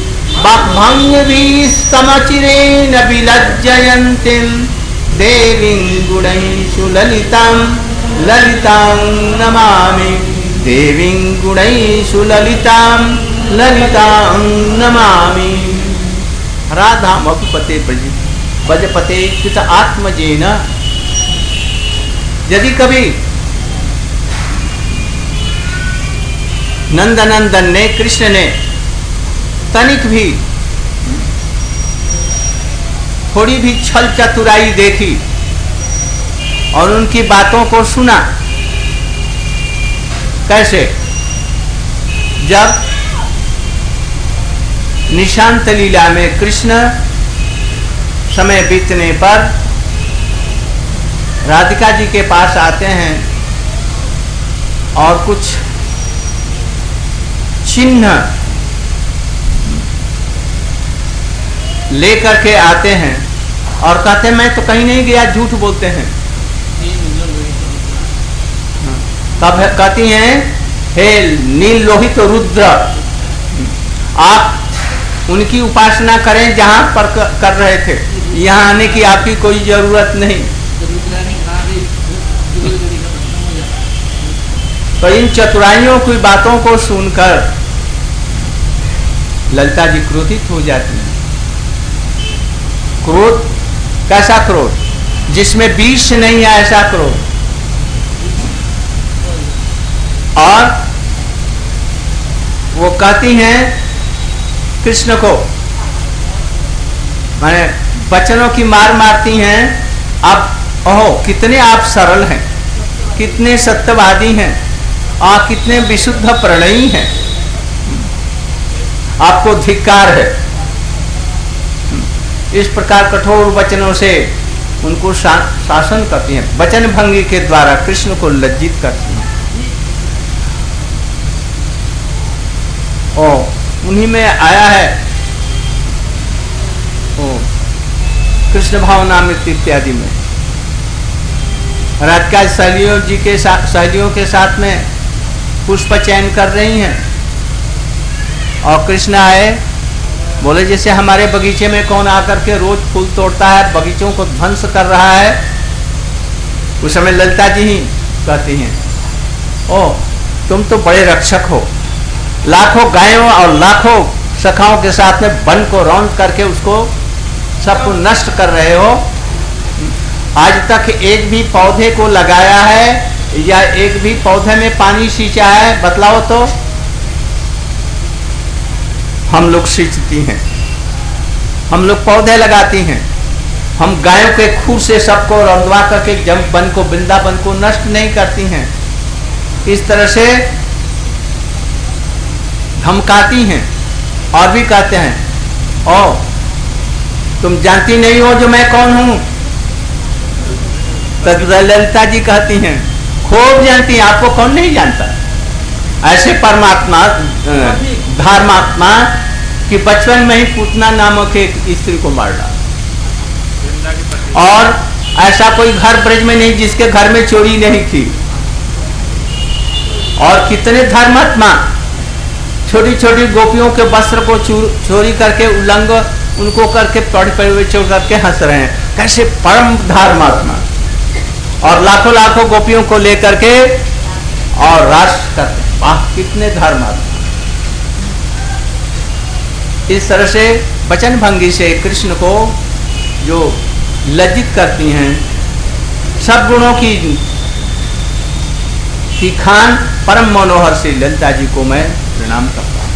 वाक्भङ्गवीस्तमचिरेण विलज्जयन्तीं देवीं गुणैषु ललितां ललितां नमामि। देवीं गुणैषु ललितां ललितां नमामि। राधाम विभजपते भजपते कृत आत्मजेन। यदि कभी नंदनंदन ने, कृष्ण ने तनिक भी थोड़ी भी छल चतुराई देखी और उनकी बातों को सुना, कैसे? जब निशांत लीला में कृष्ण समय बीतने पर राधिका जी के पास आते हैं और कुछ चिन्ह लेकर के आते हैं और कहते हैं मैं तो कहीं नहीं गया, झूठ बोलते हैं। तब कहती हैं हे नील लोहित रुद्र, आप उनकी उपासना करें जहां पर कर रहे थे, यहाँ आने की आपकी कोई जरूरत नहीं। तो इन चतुराइयों की बातों को सुनकर ललिता जी क्रोधित हो जाती है। क्रोध कैसा क्रोध? जिसमें विष नहीं है ऐसा क्रोध। और वो कहती हैं कृष्ण को, माने बचनों की मार मारती हैं। अब ओहो कितने आप सरल हैं, कितने सत्यवादी हैं, आप कितने विशुद्ध प्रणयी हैं, आपको धिक्कार है। इस प्रकार कठोर वचनों से उनको शा, शासन करती हैं, वचन भंगी के द्वारा कृष्ण को लज्जित करती हैं। ओ उन्हीं में आया है ओ कृष्ण भावनामृत इत्यादि में राधिका सहेलियों जी के साथ सहेलियों के साथ में पुष्प चयन कर रही हैं और कृष्ण आए, बोले जैसे हमारे बगीचे में कौन आकर के रोज फूल तोड़ता है, बगीचों को ध्वंस कर रहा है। उस समय ललिता जी ही कहती हैं, ओ तुम तो बड़े रक्षक हो, लाखों गायों और लाखों सखाओं के साथ में वन को रौंद करके उसको सबको नष्ट कर रहे हो। आज तक एक भी पौधे को लगाया है या एक भी पौधे में पानी सींचा है, बतलाओ तो। हम लोग सींचती हैं, हम लोग पौधे लगाती हैं, हम गायों के खूर से सबको रौंदवा करके जब वन को वृंदावन को नष्ट नहीं करती हैं। इस तरह से धमकाती हैं और भी कहते हैं, ओ तुम जानती नहीं हो जो मैं कौन हूं। ललिता जी कहती हैं, खूब जानती हैं, आपको कौन नहीं जानता। ऐसे परमात्मा धर्मात्मा कि बचपन में ही पूतना नामक एक स्त्री को मार डाला, और ऐसा कोई घर ब्रज में नहीं जिसके घर में चोरी नहीं थी। और कितने धर्मात्मा छोटी छोटी गोपियों के वस्त्र को चोरी करके उल्लंघ उनको करके पड़े पड़े हुए चोर करके हंस रहे हैं। कैसे परम धर्मात्मा, और लाखों लाखों गोपियों को लेकर के और रास करते, वाह कितने धर्मात्मा। इस तरह से वचन भंगी से कृष्ण को जो लज्जित करती हैं, सब गुणों की की खान परम मनोहर से ललिता जी को मैं प्रणाम करता हूं।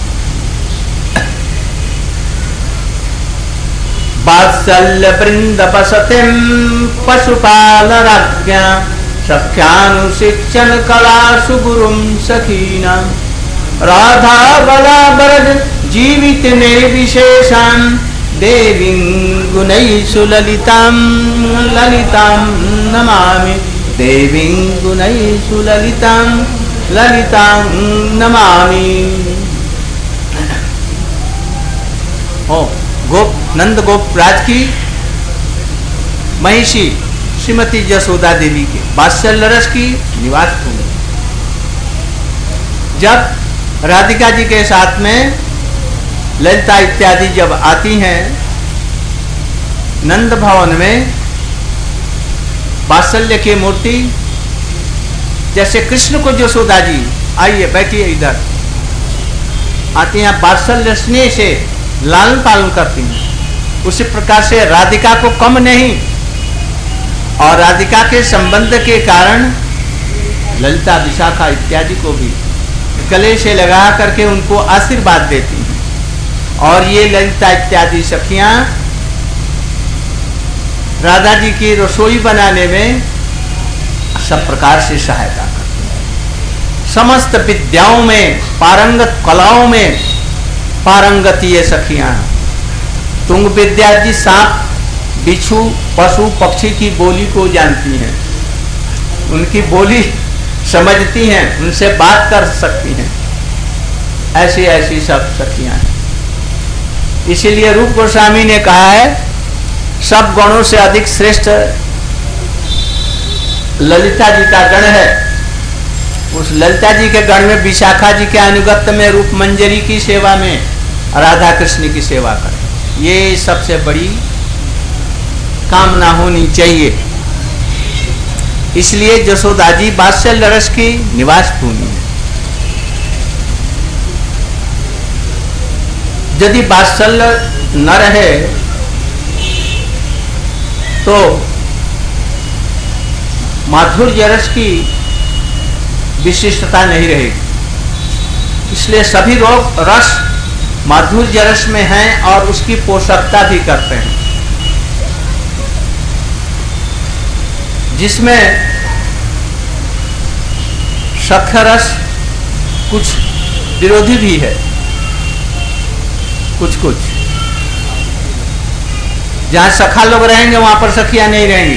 वात्सल्य वृंद पसतिम पशुपाल राज्ञा सख्यानुशिक्षण कला सुगुरुम सखीना राधा बला बरज जीवित ने विशेषान देवीं गुणैषु ललितां ललितां नमामि देवीं गुणैषु ललितां ललितां नमामि। ओ गोप नंद गोप राज की महिषी श्रीमती जसोदा देवी के वात्सल्य रस की निवास भूमि। जब राधिका जी के साथ में ललिता इत्यादि जब आती हैं नंद भवन में, वात्सल्य की मूर्ति, जैसे कृष्ण को जसोदा जी आइए बैठिए इधर आती हैं, वात्सल्य स्नेह से लालन पालन करती हैं, उसी प्रकार से राधिका को कम नहीं, और राधिका के संबंध के कारण ललिता विशाखा इत्यादि को भी गले से लगा करके उनको आशीर्वाद देती हैं। और ये ललिता इत्यादि सखियां राधा जी की रसोई बनाने में सब प्रकार से सहायता करती हैं। समस्त विद्याओं में पारंगत, कलाओं में पारंगत ये सखियां। तुंग विद्या जी सांप बिच्छू पशु पक्षी की बोली को जानती हैं, उनकी बोली समझती हैं, उनसे बात कर सकती हैं। ऐसी ऐसी सब सखियां हैं। इसीलिए रूप गोस्वामी ने कहा है सब गणों से अधिक श्रेष्ठ ललिता जी का गण है। उस ललिता जी के गण में विशाखा जी के अनुगत्य में रूप मंजरी की सेवा में राधा कृष्ण की सेवा करें, ये सबसे बड़ी कामना होनी चाहिए। इसलिए जसोदा जी वात्सल्य रस की निवास भूमि है। यदि वात्सल्य न रहे तो माधुर्य रस की विशिष्टता नहीं रहेगी। इसलिए सभी लोग रस माधुर्य रस में हैं और उसकी पोषकता भी करते हैं। जिसमें सख्य कुछ विरोधी भी है, कुछ कुछ। जहां सखा लोग रहेंगे वहां पर सखियां नहीं रहेंगी,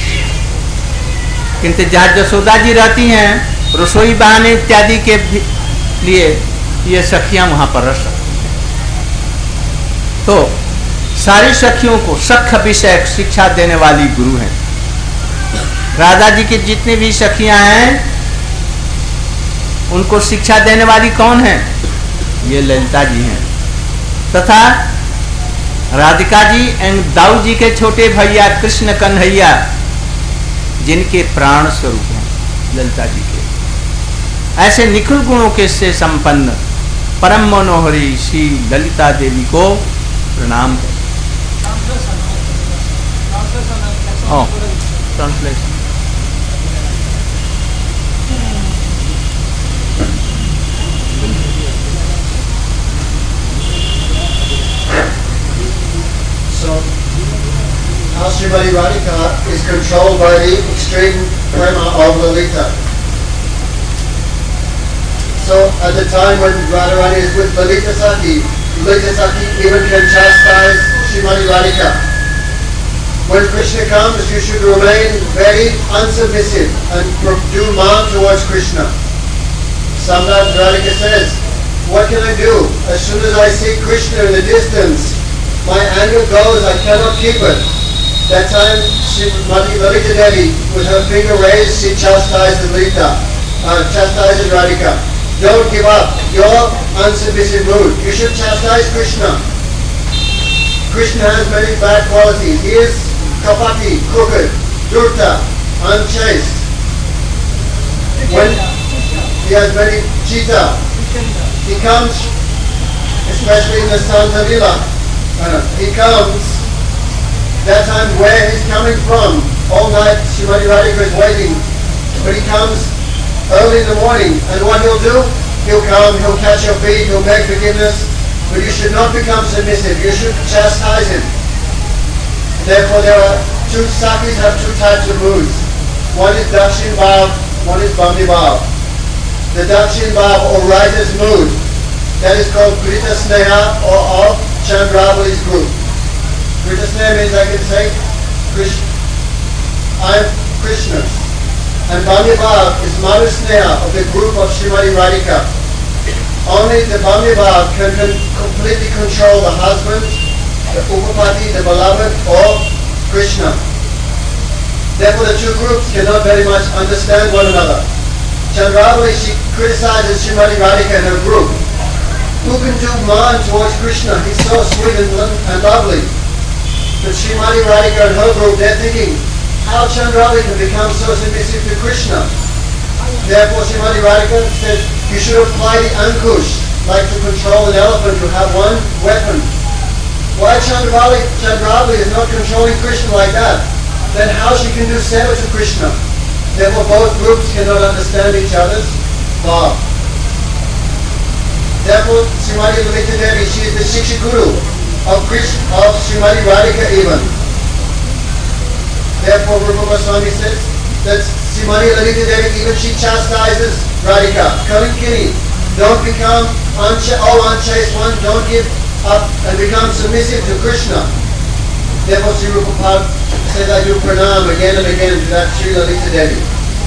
किंतु जहां जसोदा जी रहती हैं रसोई बहाने इत्यादि के लिए ये सखियां वहां पर रह सकती हैं। तो सारी सखियों को सख्य विषय शिक्षा देने वाली गुरु हैं। राधा जी की जितनी भी सखियां हैं उनको शिक्षा देने वाली कौन है? ये ललिता जी हैं, तथा राधिका जी एंड दाऊ जी के छोटे भैया कृष्ण कन्हैया जिनके प्राण स्वरूप हैं ललिता जी के। ऐसे निखिल गुणों के से संपन्न परम मनोहरी श्री ललिता देवी को प्रणाम है। Oh, translation. So, how Srimati Radhika is controlled by the extreme prema of Lalita. So, at the time when Radharani is with Lalita Saki, Lalita Saki even can chastise Srimati Radhika. When Krishna comes, you should remain very unsubmissive and do man towards Krishna. Sometimes Radhika says, what can I do? As soon as I see Krishna in the distance, my anger goes, I cannot keep it. That time, Srimati Lalita Devi, with her finger raised, she chastises Lalita, uh, chastises Radhika. Don't give up your unsubmissive mood. You should chastise Krishna. Krishna has many bad qualities. He is kapati, crooked, durta, unchaste. When he has many cheetah, he comes, especially in the Santa Lila, uh, he comes, that time where he's coming from, all night Srimati Radhika is waiting, but he comes early in the morning, and what he'll do, he'll come, he'll catch your feet, he'll beg forgiveness, but you should not become submissive, you should chastise him. Therefore there are two, Sakis have two types of moods. One is Dakshin Bhav, one is Bambi Bhav. The Dakshin Bhav or writer's mood, that is called Krita Sneha or of Chandravali's group. Krita Sneha means I can say, Krishna, I am Krishna's. And Bambi Bhav is Madhu Sneha of the group of Srimati Radhika. Only the Bambi Bhav can, can completely control the husband, the Upapati, the beloved, or Krishna. Therefore the two groups cannot very much understand one another. Chandravali, she criticizes Srimati Radhika and her group. Who can do man towards Krishna? He's so sweet and, lo- and lovely. But Srimati Radhika and her group, they're thinking, how Chandravali can become so submissive to Krishna? Therefore Srimati Radhika says, you should apply the Ankush, like to control an elephant, to have one weapon. Why Chandravali, Chandravali is not controlling Krishna like that? Then how she can do seva to Krishna? Therefore both groups cannot understand each other's bhav. Therefore Srimati Lalita Devi, she is the Shikshaguru of Krishna, of Srimati Radhika even. Therefore Rupa Goswami says that Srimati Lalita Devi, even she chastises Radhika. Kalinkini, don't become uncha- all unchaste one, don't give up and become submissive to Krishna. Therefore Sri Rupa Prabhupada says, I do pranam again and again to that Sri Lalita Devi.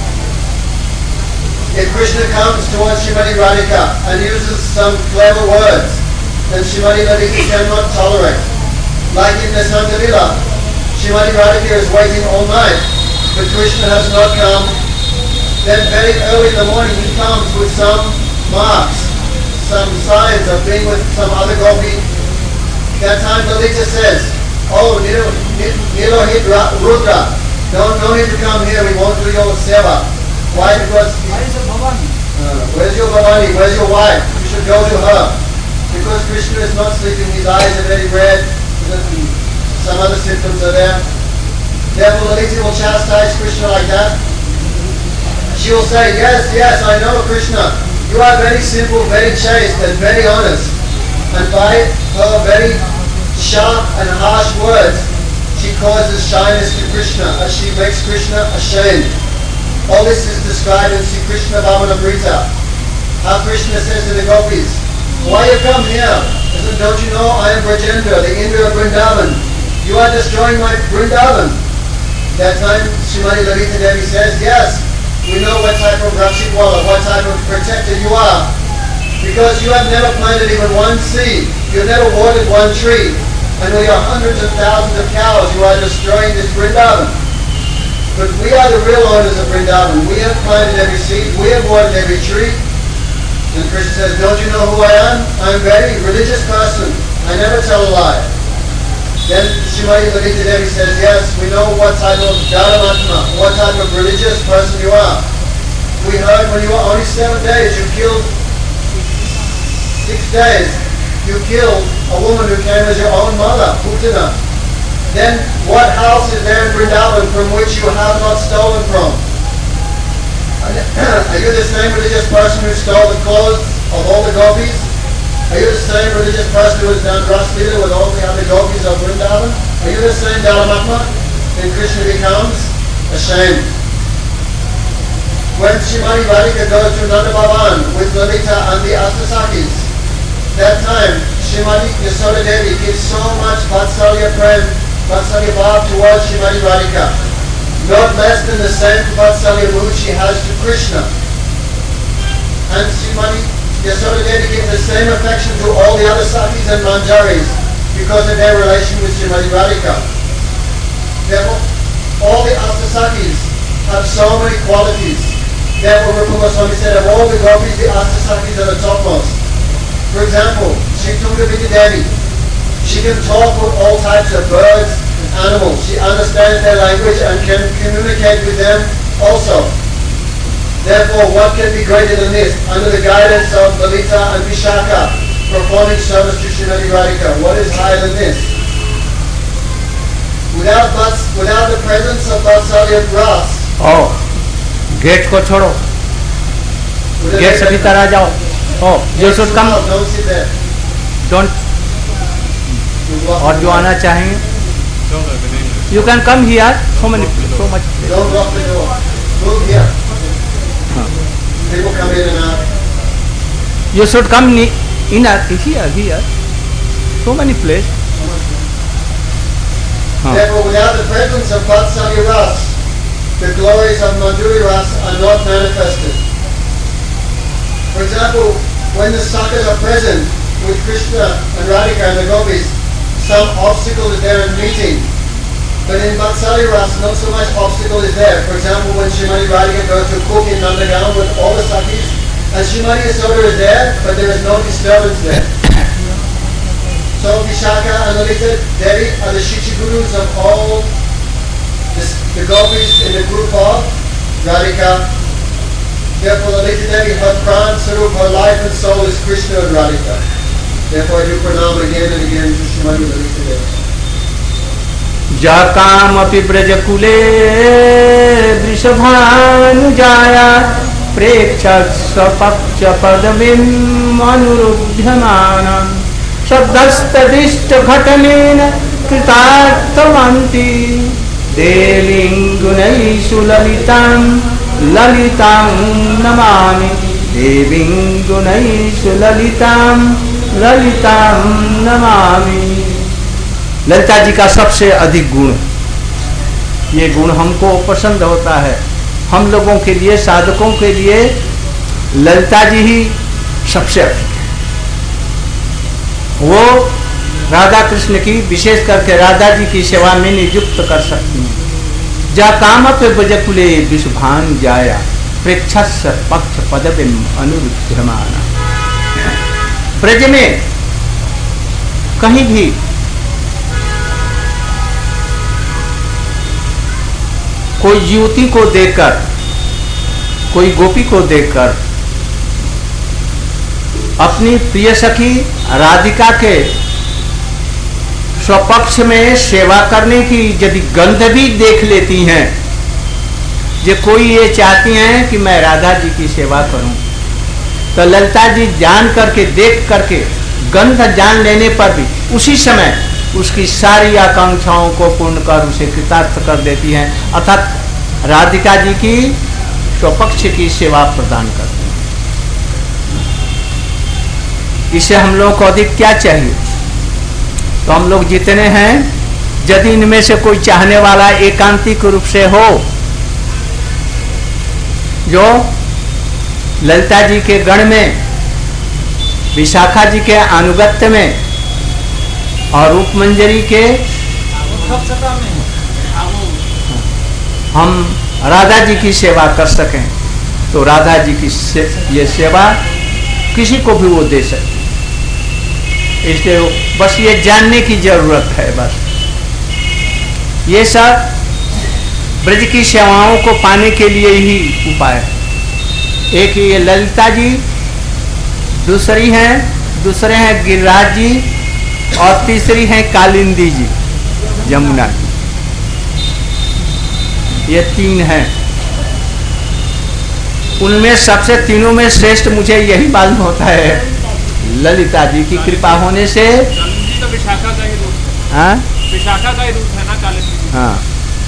If Krishna comes towards Srimati Radhika and uses some clever words, then Srimati Lalita cannot tolerate. Like in the Santa Lila, Srimati Radhika is waiting all night, but Krishna has not come. Then very early in the morning he comes with some marks, some signs of being with some other gopi. That time Lalita says, oh, Nilohit Rudra, don't no need to come here, we won't do your seva. Why? Because uh, where's your Bhavani? Where's your wife? You should go to her. Because Krishna is not sleeping, his eyes are very red, some other symptoms are there. Therefore Lalita will chastise Krishna like that. She will say, yes, yes, I know Krishna. You are very simple, very chaste and very honest. And by her very sharp and harsh words, she causes shyness to Krishna, as she makes Krishna ashamed. All this is described in Sri Krishna Bhavanamrita. How Krishna says to the gopis, why you come here? He said, don't you know I am Brajendra, the Indra of Vrindavan? You are destroying my Vrindavan. That time Srimati Lalita Devi says, yes, we know what type of Rakshitwala, what type of protector you are. Because you have never planted even one seed. You have never watered one tree. And with your hundreds of thousands of cows, you are destroying this Vrindavan. But we are the real owners of Vrindavan. We have planted every seed. We have watered every tree. And Krishna says, don't you know who I am? I'm a very religious person. I never tell a lie. Then Srimati Lalita Devi says, yes, we know what type of Dharmatma, what type of religious person you are. We heard when you were only seven days, you killed, six days, you killed a woman who came as your own mother, Putana. Then what house is there in Vrindavan from which you have not stolen from? Are you the same religious person who stole the clothes of all the gopis? Are you the same religious person who has done Ras Leela with all the other gopis of Vrindavan? Are you the same Dalamatma? Then Krishna becomes ashamed. When Srimati Radhika goes to Nanda Bhavan with Lalita and the Astasakis, that time Srimati Yasoda Devi gives so much Vatsalya prem, Vatsalya bhav towards Srimati Radhika. Not less than the same Vatsalya mood she has to Krishna. And Srimati Yasoda Devi gives the same affection to all the other Sakis and Manjaris because of their relation with Srimati Radhika. Therefore, all the Astasakis have so many qualities. Therefore, Rupa Goswami said of all the gopis, the Astasakis are the topmost. For example, Sri Tungaviti Devi, she can talk with all types of birds and animals. She understands their language and can communicate with them also. Therefore, what can be greater than this? Under the guidance of Lalita and Vishaka, performing service to Srimati Radhika, what is higher than this? Without without the presence of Vatsalya Ras. Oh, gate को छोड़ो, gate से भीतर आ जाओ. Oh, you should come. Don't sit there. Don't. और जो आना चाहेंगे, you can come here. So many, so much. Don't lock the door. Move here. People come in and out. You should come in here, here. So many places. Huh. Therefore, without the presence of Vatsalya Ras, the glories of Madhuri Ras are not manifested. For example, when the Sakhas are present with Krishna and Radhika and the gopis, some obstacle is there in meeting. But in Vatsalya Ras, not so much obstacle is there. For example, when Srimati Radhika goes to cook in Nandagaon with all the Sakhis, and Srimati Yasoda is there, but there is no disturbance there. So Vishaka and Lalita Devi are the Shichigurus of all the, the gopis in the group of Radhika. Therefore Lalita Devi, her pran sarup, her life and soul is Krishna and Radhika. Therefore I do pranam again and again to Srimati Lalita Devi. जाकामपि ब्रजकुले वृषभानुजाया प्रेक्षस्वपक्ष पदवीम् अनुरुध्यमानम् शब्दस्तदिष्टघटनेन कृतार्थवन्ति देवीं गुणैषु ललितां ललितां नमामि देवीं गुणैषु ललितां ललितां नमामि. ललिता जी का सबसे अधिक गुण, ये गुण हमको पसंद होता है. हम लोगों के लिए, साधकों के लिए ललिता जी ही सबसे अधिक है. वो राधा कृष्ण की, विशेष करके राधा जी की सेवा में नियुक्त कर सकती हैं. जा काम पे बजकुले विषभान जाया प्रेक्षस पक्ष पदविम अनुरुध्यमाना. ब्रज में कहीं भी कोई युवती को देखकर, कोई गोपी को देखकर अपनी प्रिय सखी राधिका के स्वपक्ष में सेवा करने की यदि गंध भी देख लेती हैं, जो कोई ये चाहती हैं कि मैं राधा जी की सेवा करूं, तो ललिता जी जान करके, देख करके, गंध जान लेने पर भी उसी समय उसकी सारी आकांक्षाओं को पूर्ण कर उसे कृतार्थ कर देती हैं, अर्थात राधिका जी की स्वपक्ष की सेवा प्रदान करती हैं। इसे हम लोगों को अधिक क्या चाहिए? तो हम लोग जितने हैं, यदि इनमें से कोई चाहने वाला एकांतिक रूप से हो, जो ललिता जी के गण में, विशाखा जी के अनुगत्य में और रूप मंजरी के हम राधा जी की सेवा कर सकें, तो राधा जी की से, ये सेवा किसी को भी वो दे सकते। इसलिए बस ये जानने की जरूरत है। बस ये सब ब्रज की सेवाओं को पाने के लिए ही उपाय है। एक ये ललिता जी, दूसरी हैं दूसरे हैं गिरिराज जी, और तीसरी हैं कालिंदी जी, यमुना जी। ये तीन हैं। उनमें सबसे तीनों में श्रेष्ठ मुझे यही मालूम होता है ललिता जी की कृपा होने से। कालिंदी तो विशाखा का ही रूप है। हाँ, विशाखा का ही रूप है ना कालिंदी जी। हाँ।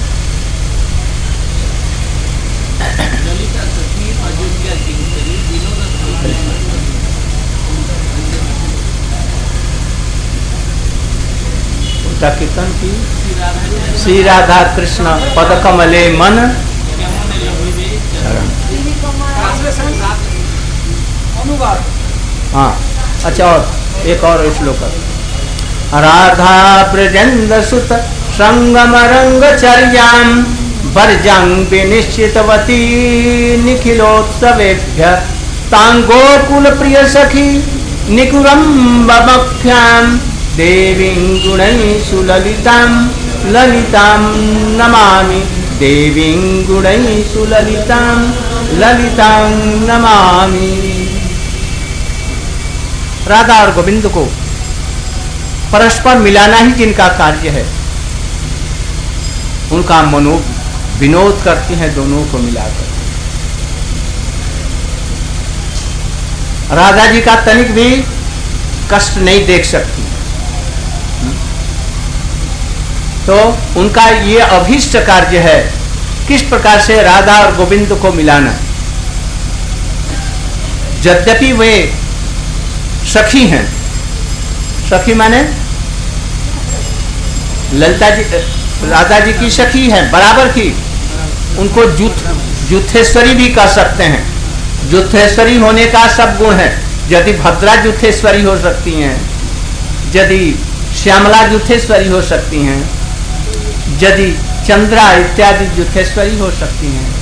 कीर्तन की श्री राधा कृष्ण पद कमले मन शरण। हाँ, अच्छा, और एक और श्लोक। राधा ब्रजेंद्र सुत संगम रंग चर्याम वर्जंग विनिश्चितवती निखिलोत्सवेभ्य तांगोकुल प्रिय सखी निकुरम्बमख्याम देवीं गुणैषु ललितां ललितां नमामि। देवीं गुणैषु ललितां ललितां नमामि। राधा और गोविंद को परस्पर मिलाना ही जिनका कार्य है, उनका मनो विनोद करती हैं दोनों को मिलाकर। राधा जी का तनिक भी कष्ट नहीं देख सकती, तो उनका ये अभीष्ट कार्य है किस प्रकार से राधा और गोविंद को मिलाना। यद्यपि वे सखी हैं, सखी माने ललिता जी राधा जी की सखी है बराबर की, उनको जुथ जुथेश्वरी भी कह सकते हैं। जुथेश्वरी होने का सब गुण है। यदि भद्रा जुथेश्वरी हो सकती हैं, यदि श्यामला जुथेश्वरी हो सकती हैं, यदि चंद्रा इत्यादि जुथेश्वरी हो सकती हैं,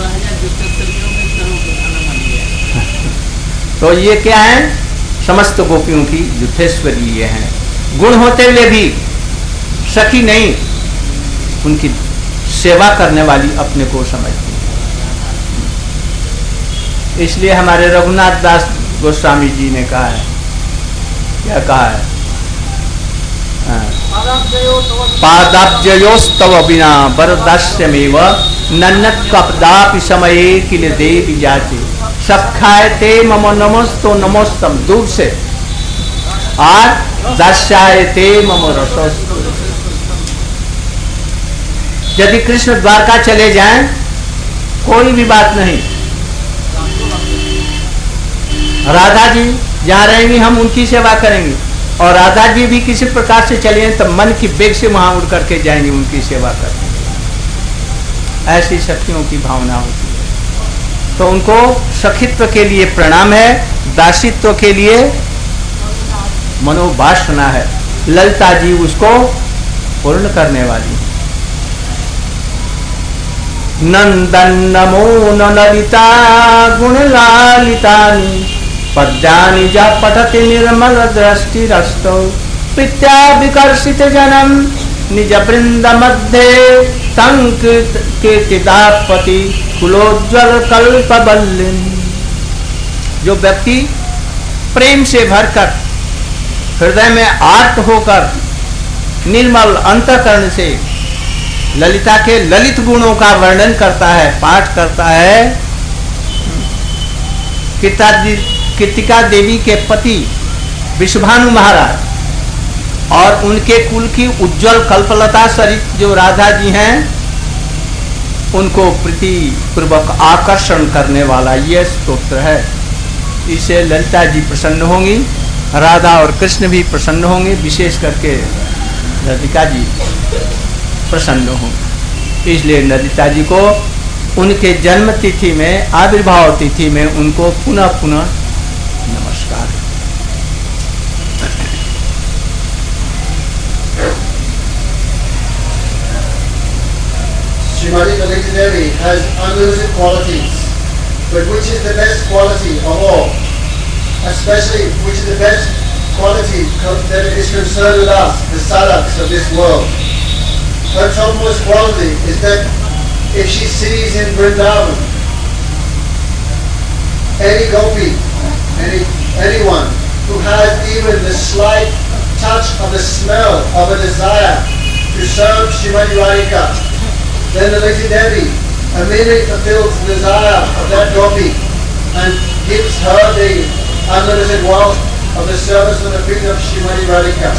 तो ये क्या है? समस्त गोपियों की जुथेश्वरी ये हैं। गुण होते हुए भी सखी नहीं, उनकी सेवा करने वाली अपने को समझती है। इसलिए हमारे रघुनाथ दास गोस्वामी जी ने कहा है, क्या कहा है? पादाब्जयोस्तव बिना वरदास्यमेव नन्नत कपदापि समये किल देवी जाचे सखाए ते मम नमस्तो नमोस्तम। दूर से और दास्याय ते मम रसोस्तु। यदि कृष्ण द्वारका चले जाएं, कोई भी बात नहीं, राधा जी जहाँ रहेंगी हम उनकी सेवा करेंगे, और राधा जी भी किसी प्रकार से चले तो मन की वेग से वहां उड़ करके जाएंगे उनकी सेवा करने। ऐसी सखियों की भावना होती है। तो उनको सखित्व के लिए प्रणाम है, दासित्व के लिए मनोवासना है। ललिता जी उसको पूर्ण करने वाली है। नंदन नमो न ललिता गुण लालितानि पद्यानि जा पठति निर्मल दृष्टिरस्तो प्रीत्या विकर्षित जनम निज वृंद मध्य संकीर्त कीर्तिदापति कुलोज्वल कल्पबल्लिन। जो व्यक्ति प्रेम से भरकर हृदय में आर्त होकर निर्मल अंतःकरण से ललिता के ललित गुणों का वर्णन करता है, पाठ करता है, कीर्तिका देवी के पति विश्वभानु महाराज और उनके कुल की उज्जवल कल्पलता स्वरूप जो राधा जी हैं उनको प्रीति पूर्वक आकर्षण करने वाला यह स्तोत्र है। इसे ललिता जी प्रसन्न होंगी, राधा और कृष्ण भी प्रसन्न होंगे, विशेष करके राधिका जी प्रसन्न होंगे। इसलिए ललिता जी को उनके जन्म तिथि में, आविर्भाव तिथि में उनको पुनः पुनः नमस्कार। Srimati Lalita Devi has unlimited qualities, but which is the best quality of all? Especially, which is the best quality that is concerned with us, the sadhaks of this world? Her topmost quality is that if she sees in Vrindavan any gopi, any anyone who has even the slight touch of the smell of a desire to serve Srimati Radhika, then the Lady Devi immediately fulfills the desire of that gopi and gives her the unlimited wealth of the service of the feet of Srimati Radhika.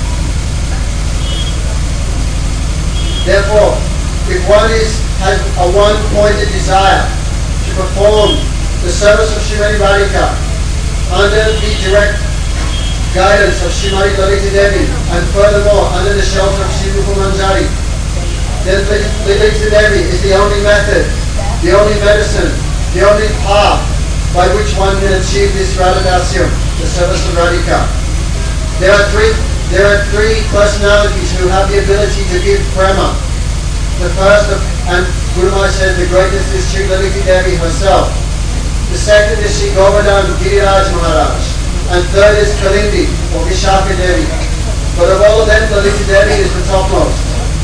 Therefore, if one is has a one-pointed desire to perform the service of Srimati Radhika under the direct guidance of Srimati Lalita Devi and furthermore under the shelter of Sri Rupa Manjari, then Lalita Devi is the only method, the only medicine, the only path by which one can achieve this Radhadasyam, the service of Radhika. There are three there are three personalities who have the ability to give prema. The first, of, and Guru Maharaj says the greatest is Sri Lalita Devi herself. The second is Sri Govardhan Giriraj Maharaj. And third is Kalindi or Vishaka Devi. But of all of them, Lalita Devi is the topmost.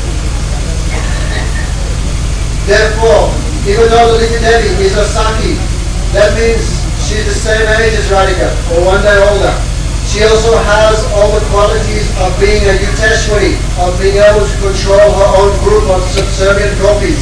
Therefore, even though Lalita Devi is a Saki, that means she's the same age as Radhika, or one day older. She also has all the qualities of being a Yuteshwari, of being able to control her own group of subservient gopis.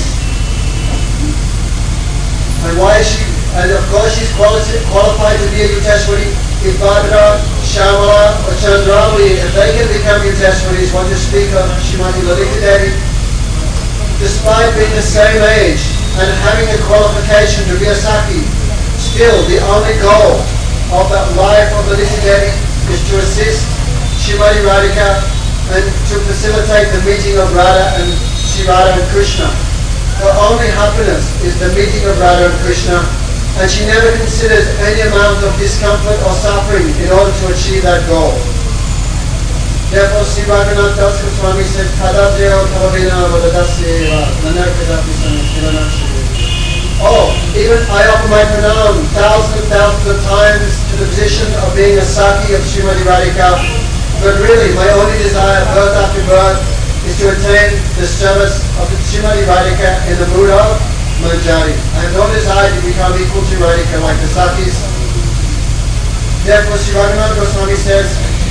And why is she, and of course she's quali- qualified to be a Yuteshwari. If Bhadra, Shamala or Chandravali, if they can become Yuteshwaris, one to speak of Srimati Lalita Devi, despite being the same age and having the qualification to be a Saki, still the only goal of that life of Lalita Devi is to assist Srimati Radhika and to facilitate the meeting of Radha and Sri Radha and Krishna. Her only happiness is the meeting of Radha and Krishna, and she never considers any amount of discomfort or suffering in order to achieve that goal. Therefore, Sri Raghunath Das Goswami says, Tadadeo Tavavina Vadadasyeva Nanakadapi Sanathivanashri. Oh, even I offer my pranam thousands and thousands of times to the position of being a Saki of Srimati Radhika, but really my only desire, birth after birth, is to attain the service of the Srimati Radhika in the mood of Manjari. I have no desire to become equal to Radhika like the Sakis. Therefore, Sri Raghunath Goswami says,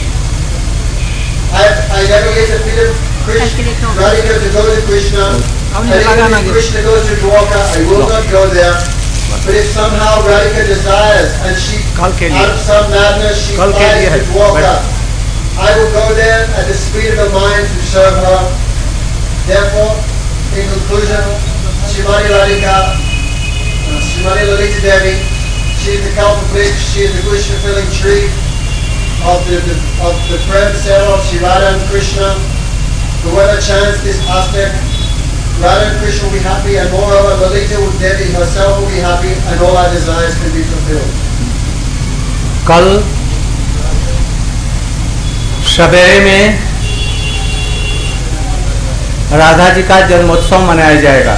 I, I never get the feet of Krishna, Radhika to go to Krishna, and even if Krishna goes to Dwarka, I will not go there. But if somehow Radhika desires, and she, out of some madness, she flies to Dwarka, I will go there at the speed of the mind to serve her. Therefore, in conclusion, Srimati Radhika, uh, Srimati Lalita Devi, she is the kalpavriksha, she is the wish-fulfilling tree of the, the of the Prem Seva of Sri Radha and Krishna. Whoever chants this aspect, Radha and Krishna will be happy, and moreover Lalita Devi herself will be happy, and all our desires can be fulfilled. कल सवेरे में राधा जी का जन्मोत्सव मनाया जाएगा।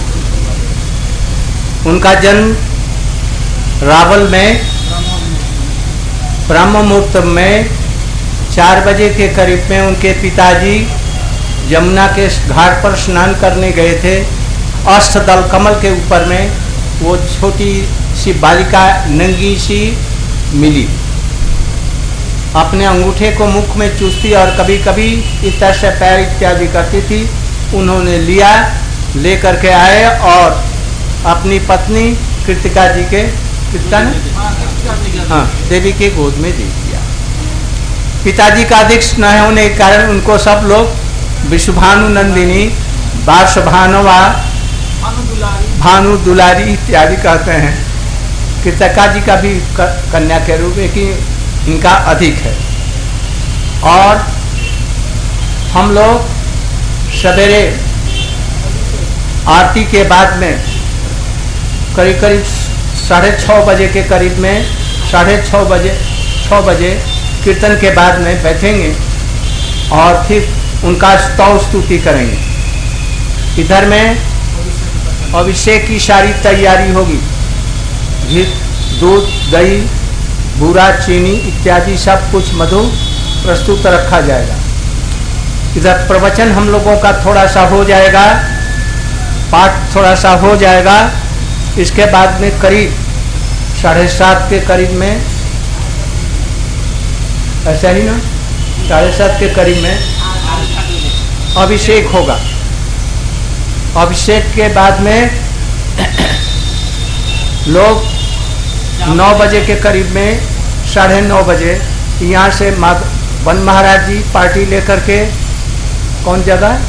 उनका जन्म रावल में ब्रह्म मुहूर्त में चार बजे के करीब में उनके पिताजी यमुना के घाट पर स्नान करने गए थे। अष्टदल कमल के ऊपर में वो छोटी सी बालिका नंगी सी मिली, अपने अंगूठे को मुख में चूसती और कभी कभी इस तरह से पैर इत्यादि करती थी। उन्होंने लिया, ले करके आए और अपनी पत्नी कृतिका जी के कृतिका ने हाँ देवी के गोद में दे दिया। पिताजी का अधिक स्नेह होने के कारण उनको सब लोग विश्वभानु नंदिनी, वार्षभानुवा, भानु दुलारी इत्यादि कहते हैं। कृतका जी का भी कन्या के रूप में कि इनका अधिक है। और हम लोग सवेरे आरती के बाद में करीब करीब साढ़े छः बजे के करीब में साढ़े छः बजे छः बजे कीर्तन के बाद में बैठेंगे और फिर उनका स्तव स्तुति करेंगे। इधर में अभिषेक की सारी तैयारी होगी। घी, दूध, दही, बूरा, चीनी इत्यादि सब कुछ मधु प्रस्तुत रखा जाएगा। इधर प्रवचन हम लोगों का थोड़ा सा हो जाएगा, पाठ थोड़ा सा हो जाएगा। इसके बाद में करीब साढ़े सात के करीब में, ऐसा ही ना, साढ़े सात के करीब में अभिषेक होगा। अभिषेक के बाद में लोग नौ बजे के करीब में, साढ़े नौ बजे यहाँ से वन महाराज जी पार्टी लेकर के कौन जगह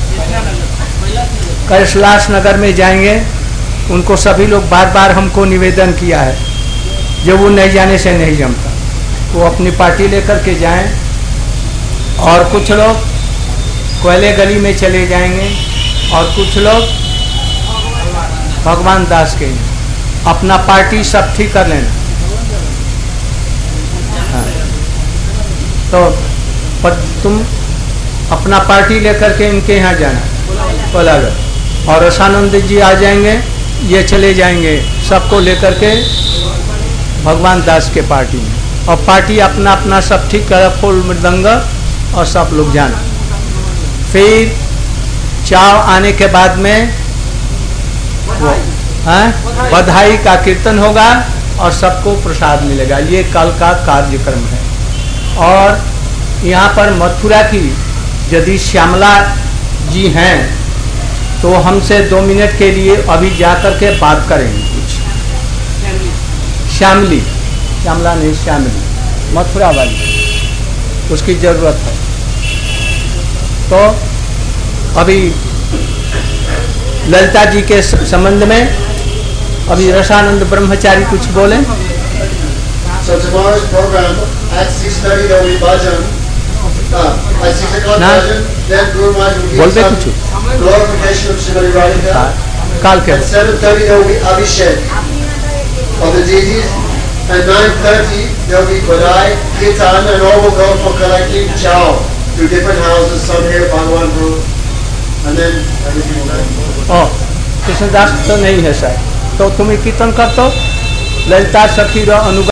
कैलाश नगर में जाएंगे। उनको सभी लोग बार बार हमको निवेदन किया है, जब वो नहीं जाने से नहीं जमता, वो अपनी पार्टी लेकर के जाएं। और कुछ लोग कोयले गली में चले जाएंगे और कुछ लोग भगवान दास के अपना पार्टी सब ठीक कर लेना। हाँ। तो पर तुम अपना पार्टी लेकर के इनके यहाँ जाना कोलागढ़, और रसानंद जी आ जाएंगे, ये चले जाएंगे सबको लेकर के भगवान दास के पार्टी में। और पार्टी अपना अपना सब ठीक कर, फूल मृदंग और सब लोग जाना। फिर चाव आने के बाद में वो हाँ बधाई का कीर्तन होगा और सबको प्रसाद मिलेगा। ये कल का कार्यक्रम है। और यहाँ पर मथुरा की यदि श्यामला जी हैं तो हमसे दो मिनट के लिए अभी जाकर के बात करेंगे कुछ। श्यामली, श्यामला नहीं, श्यामली मथुरा वाली, उसकी जरूरत है। तो अभी ललिता जी के संबंध में अभी रसानंद ब्रह्मचारी कुछ बोले। So tomorrow's program at six thirty there will be bhajan. Uh, at six o'clock bhajan, then Guru Maharaj will give some glorification of Srimati Radhika. काल के At seven thirty there will be abhishek of the deities. At nine thirty there will be badai, kirtan, and all will go for collecting chow to different houses. Some here, Bhagwanpur, and then everything will go. ओ कृष्णदास तो नहीं है sir, तो तुम्हें कीर्तन कर तो ललिता सखी रो अनुग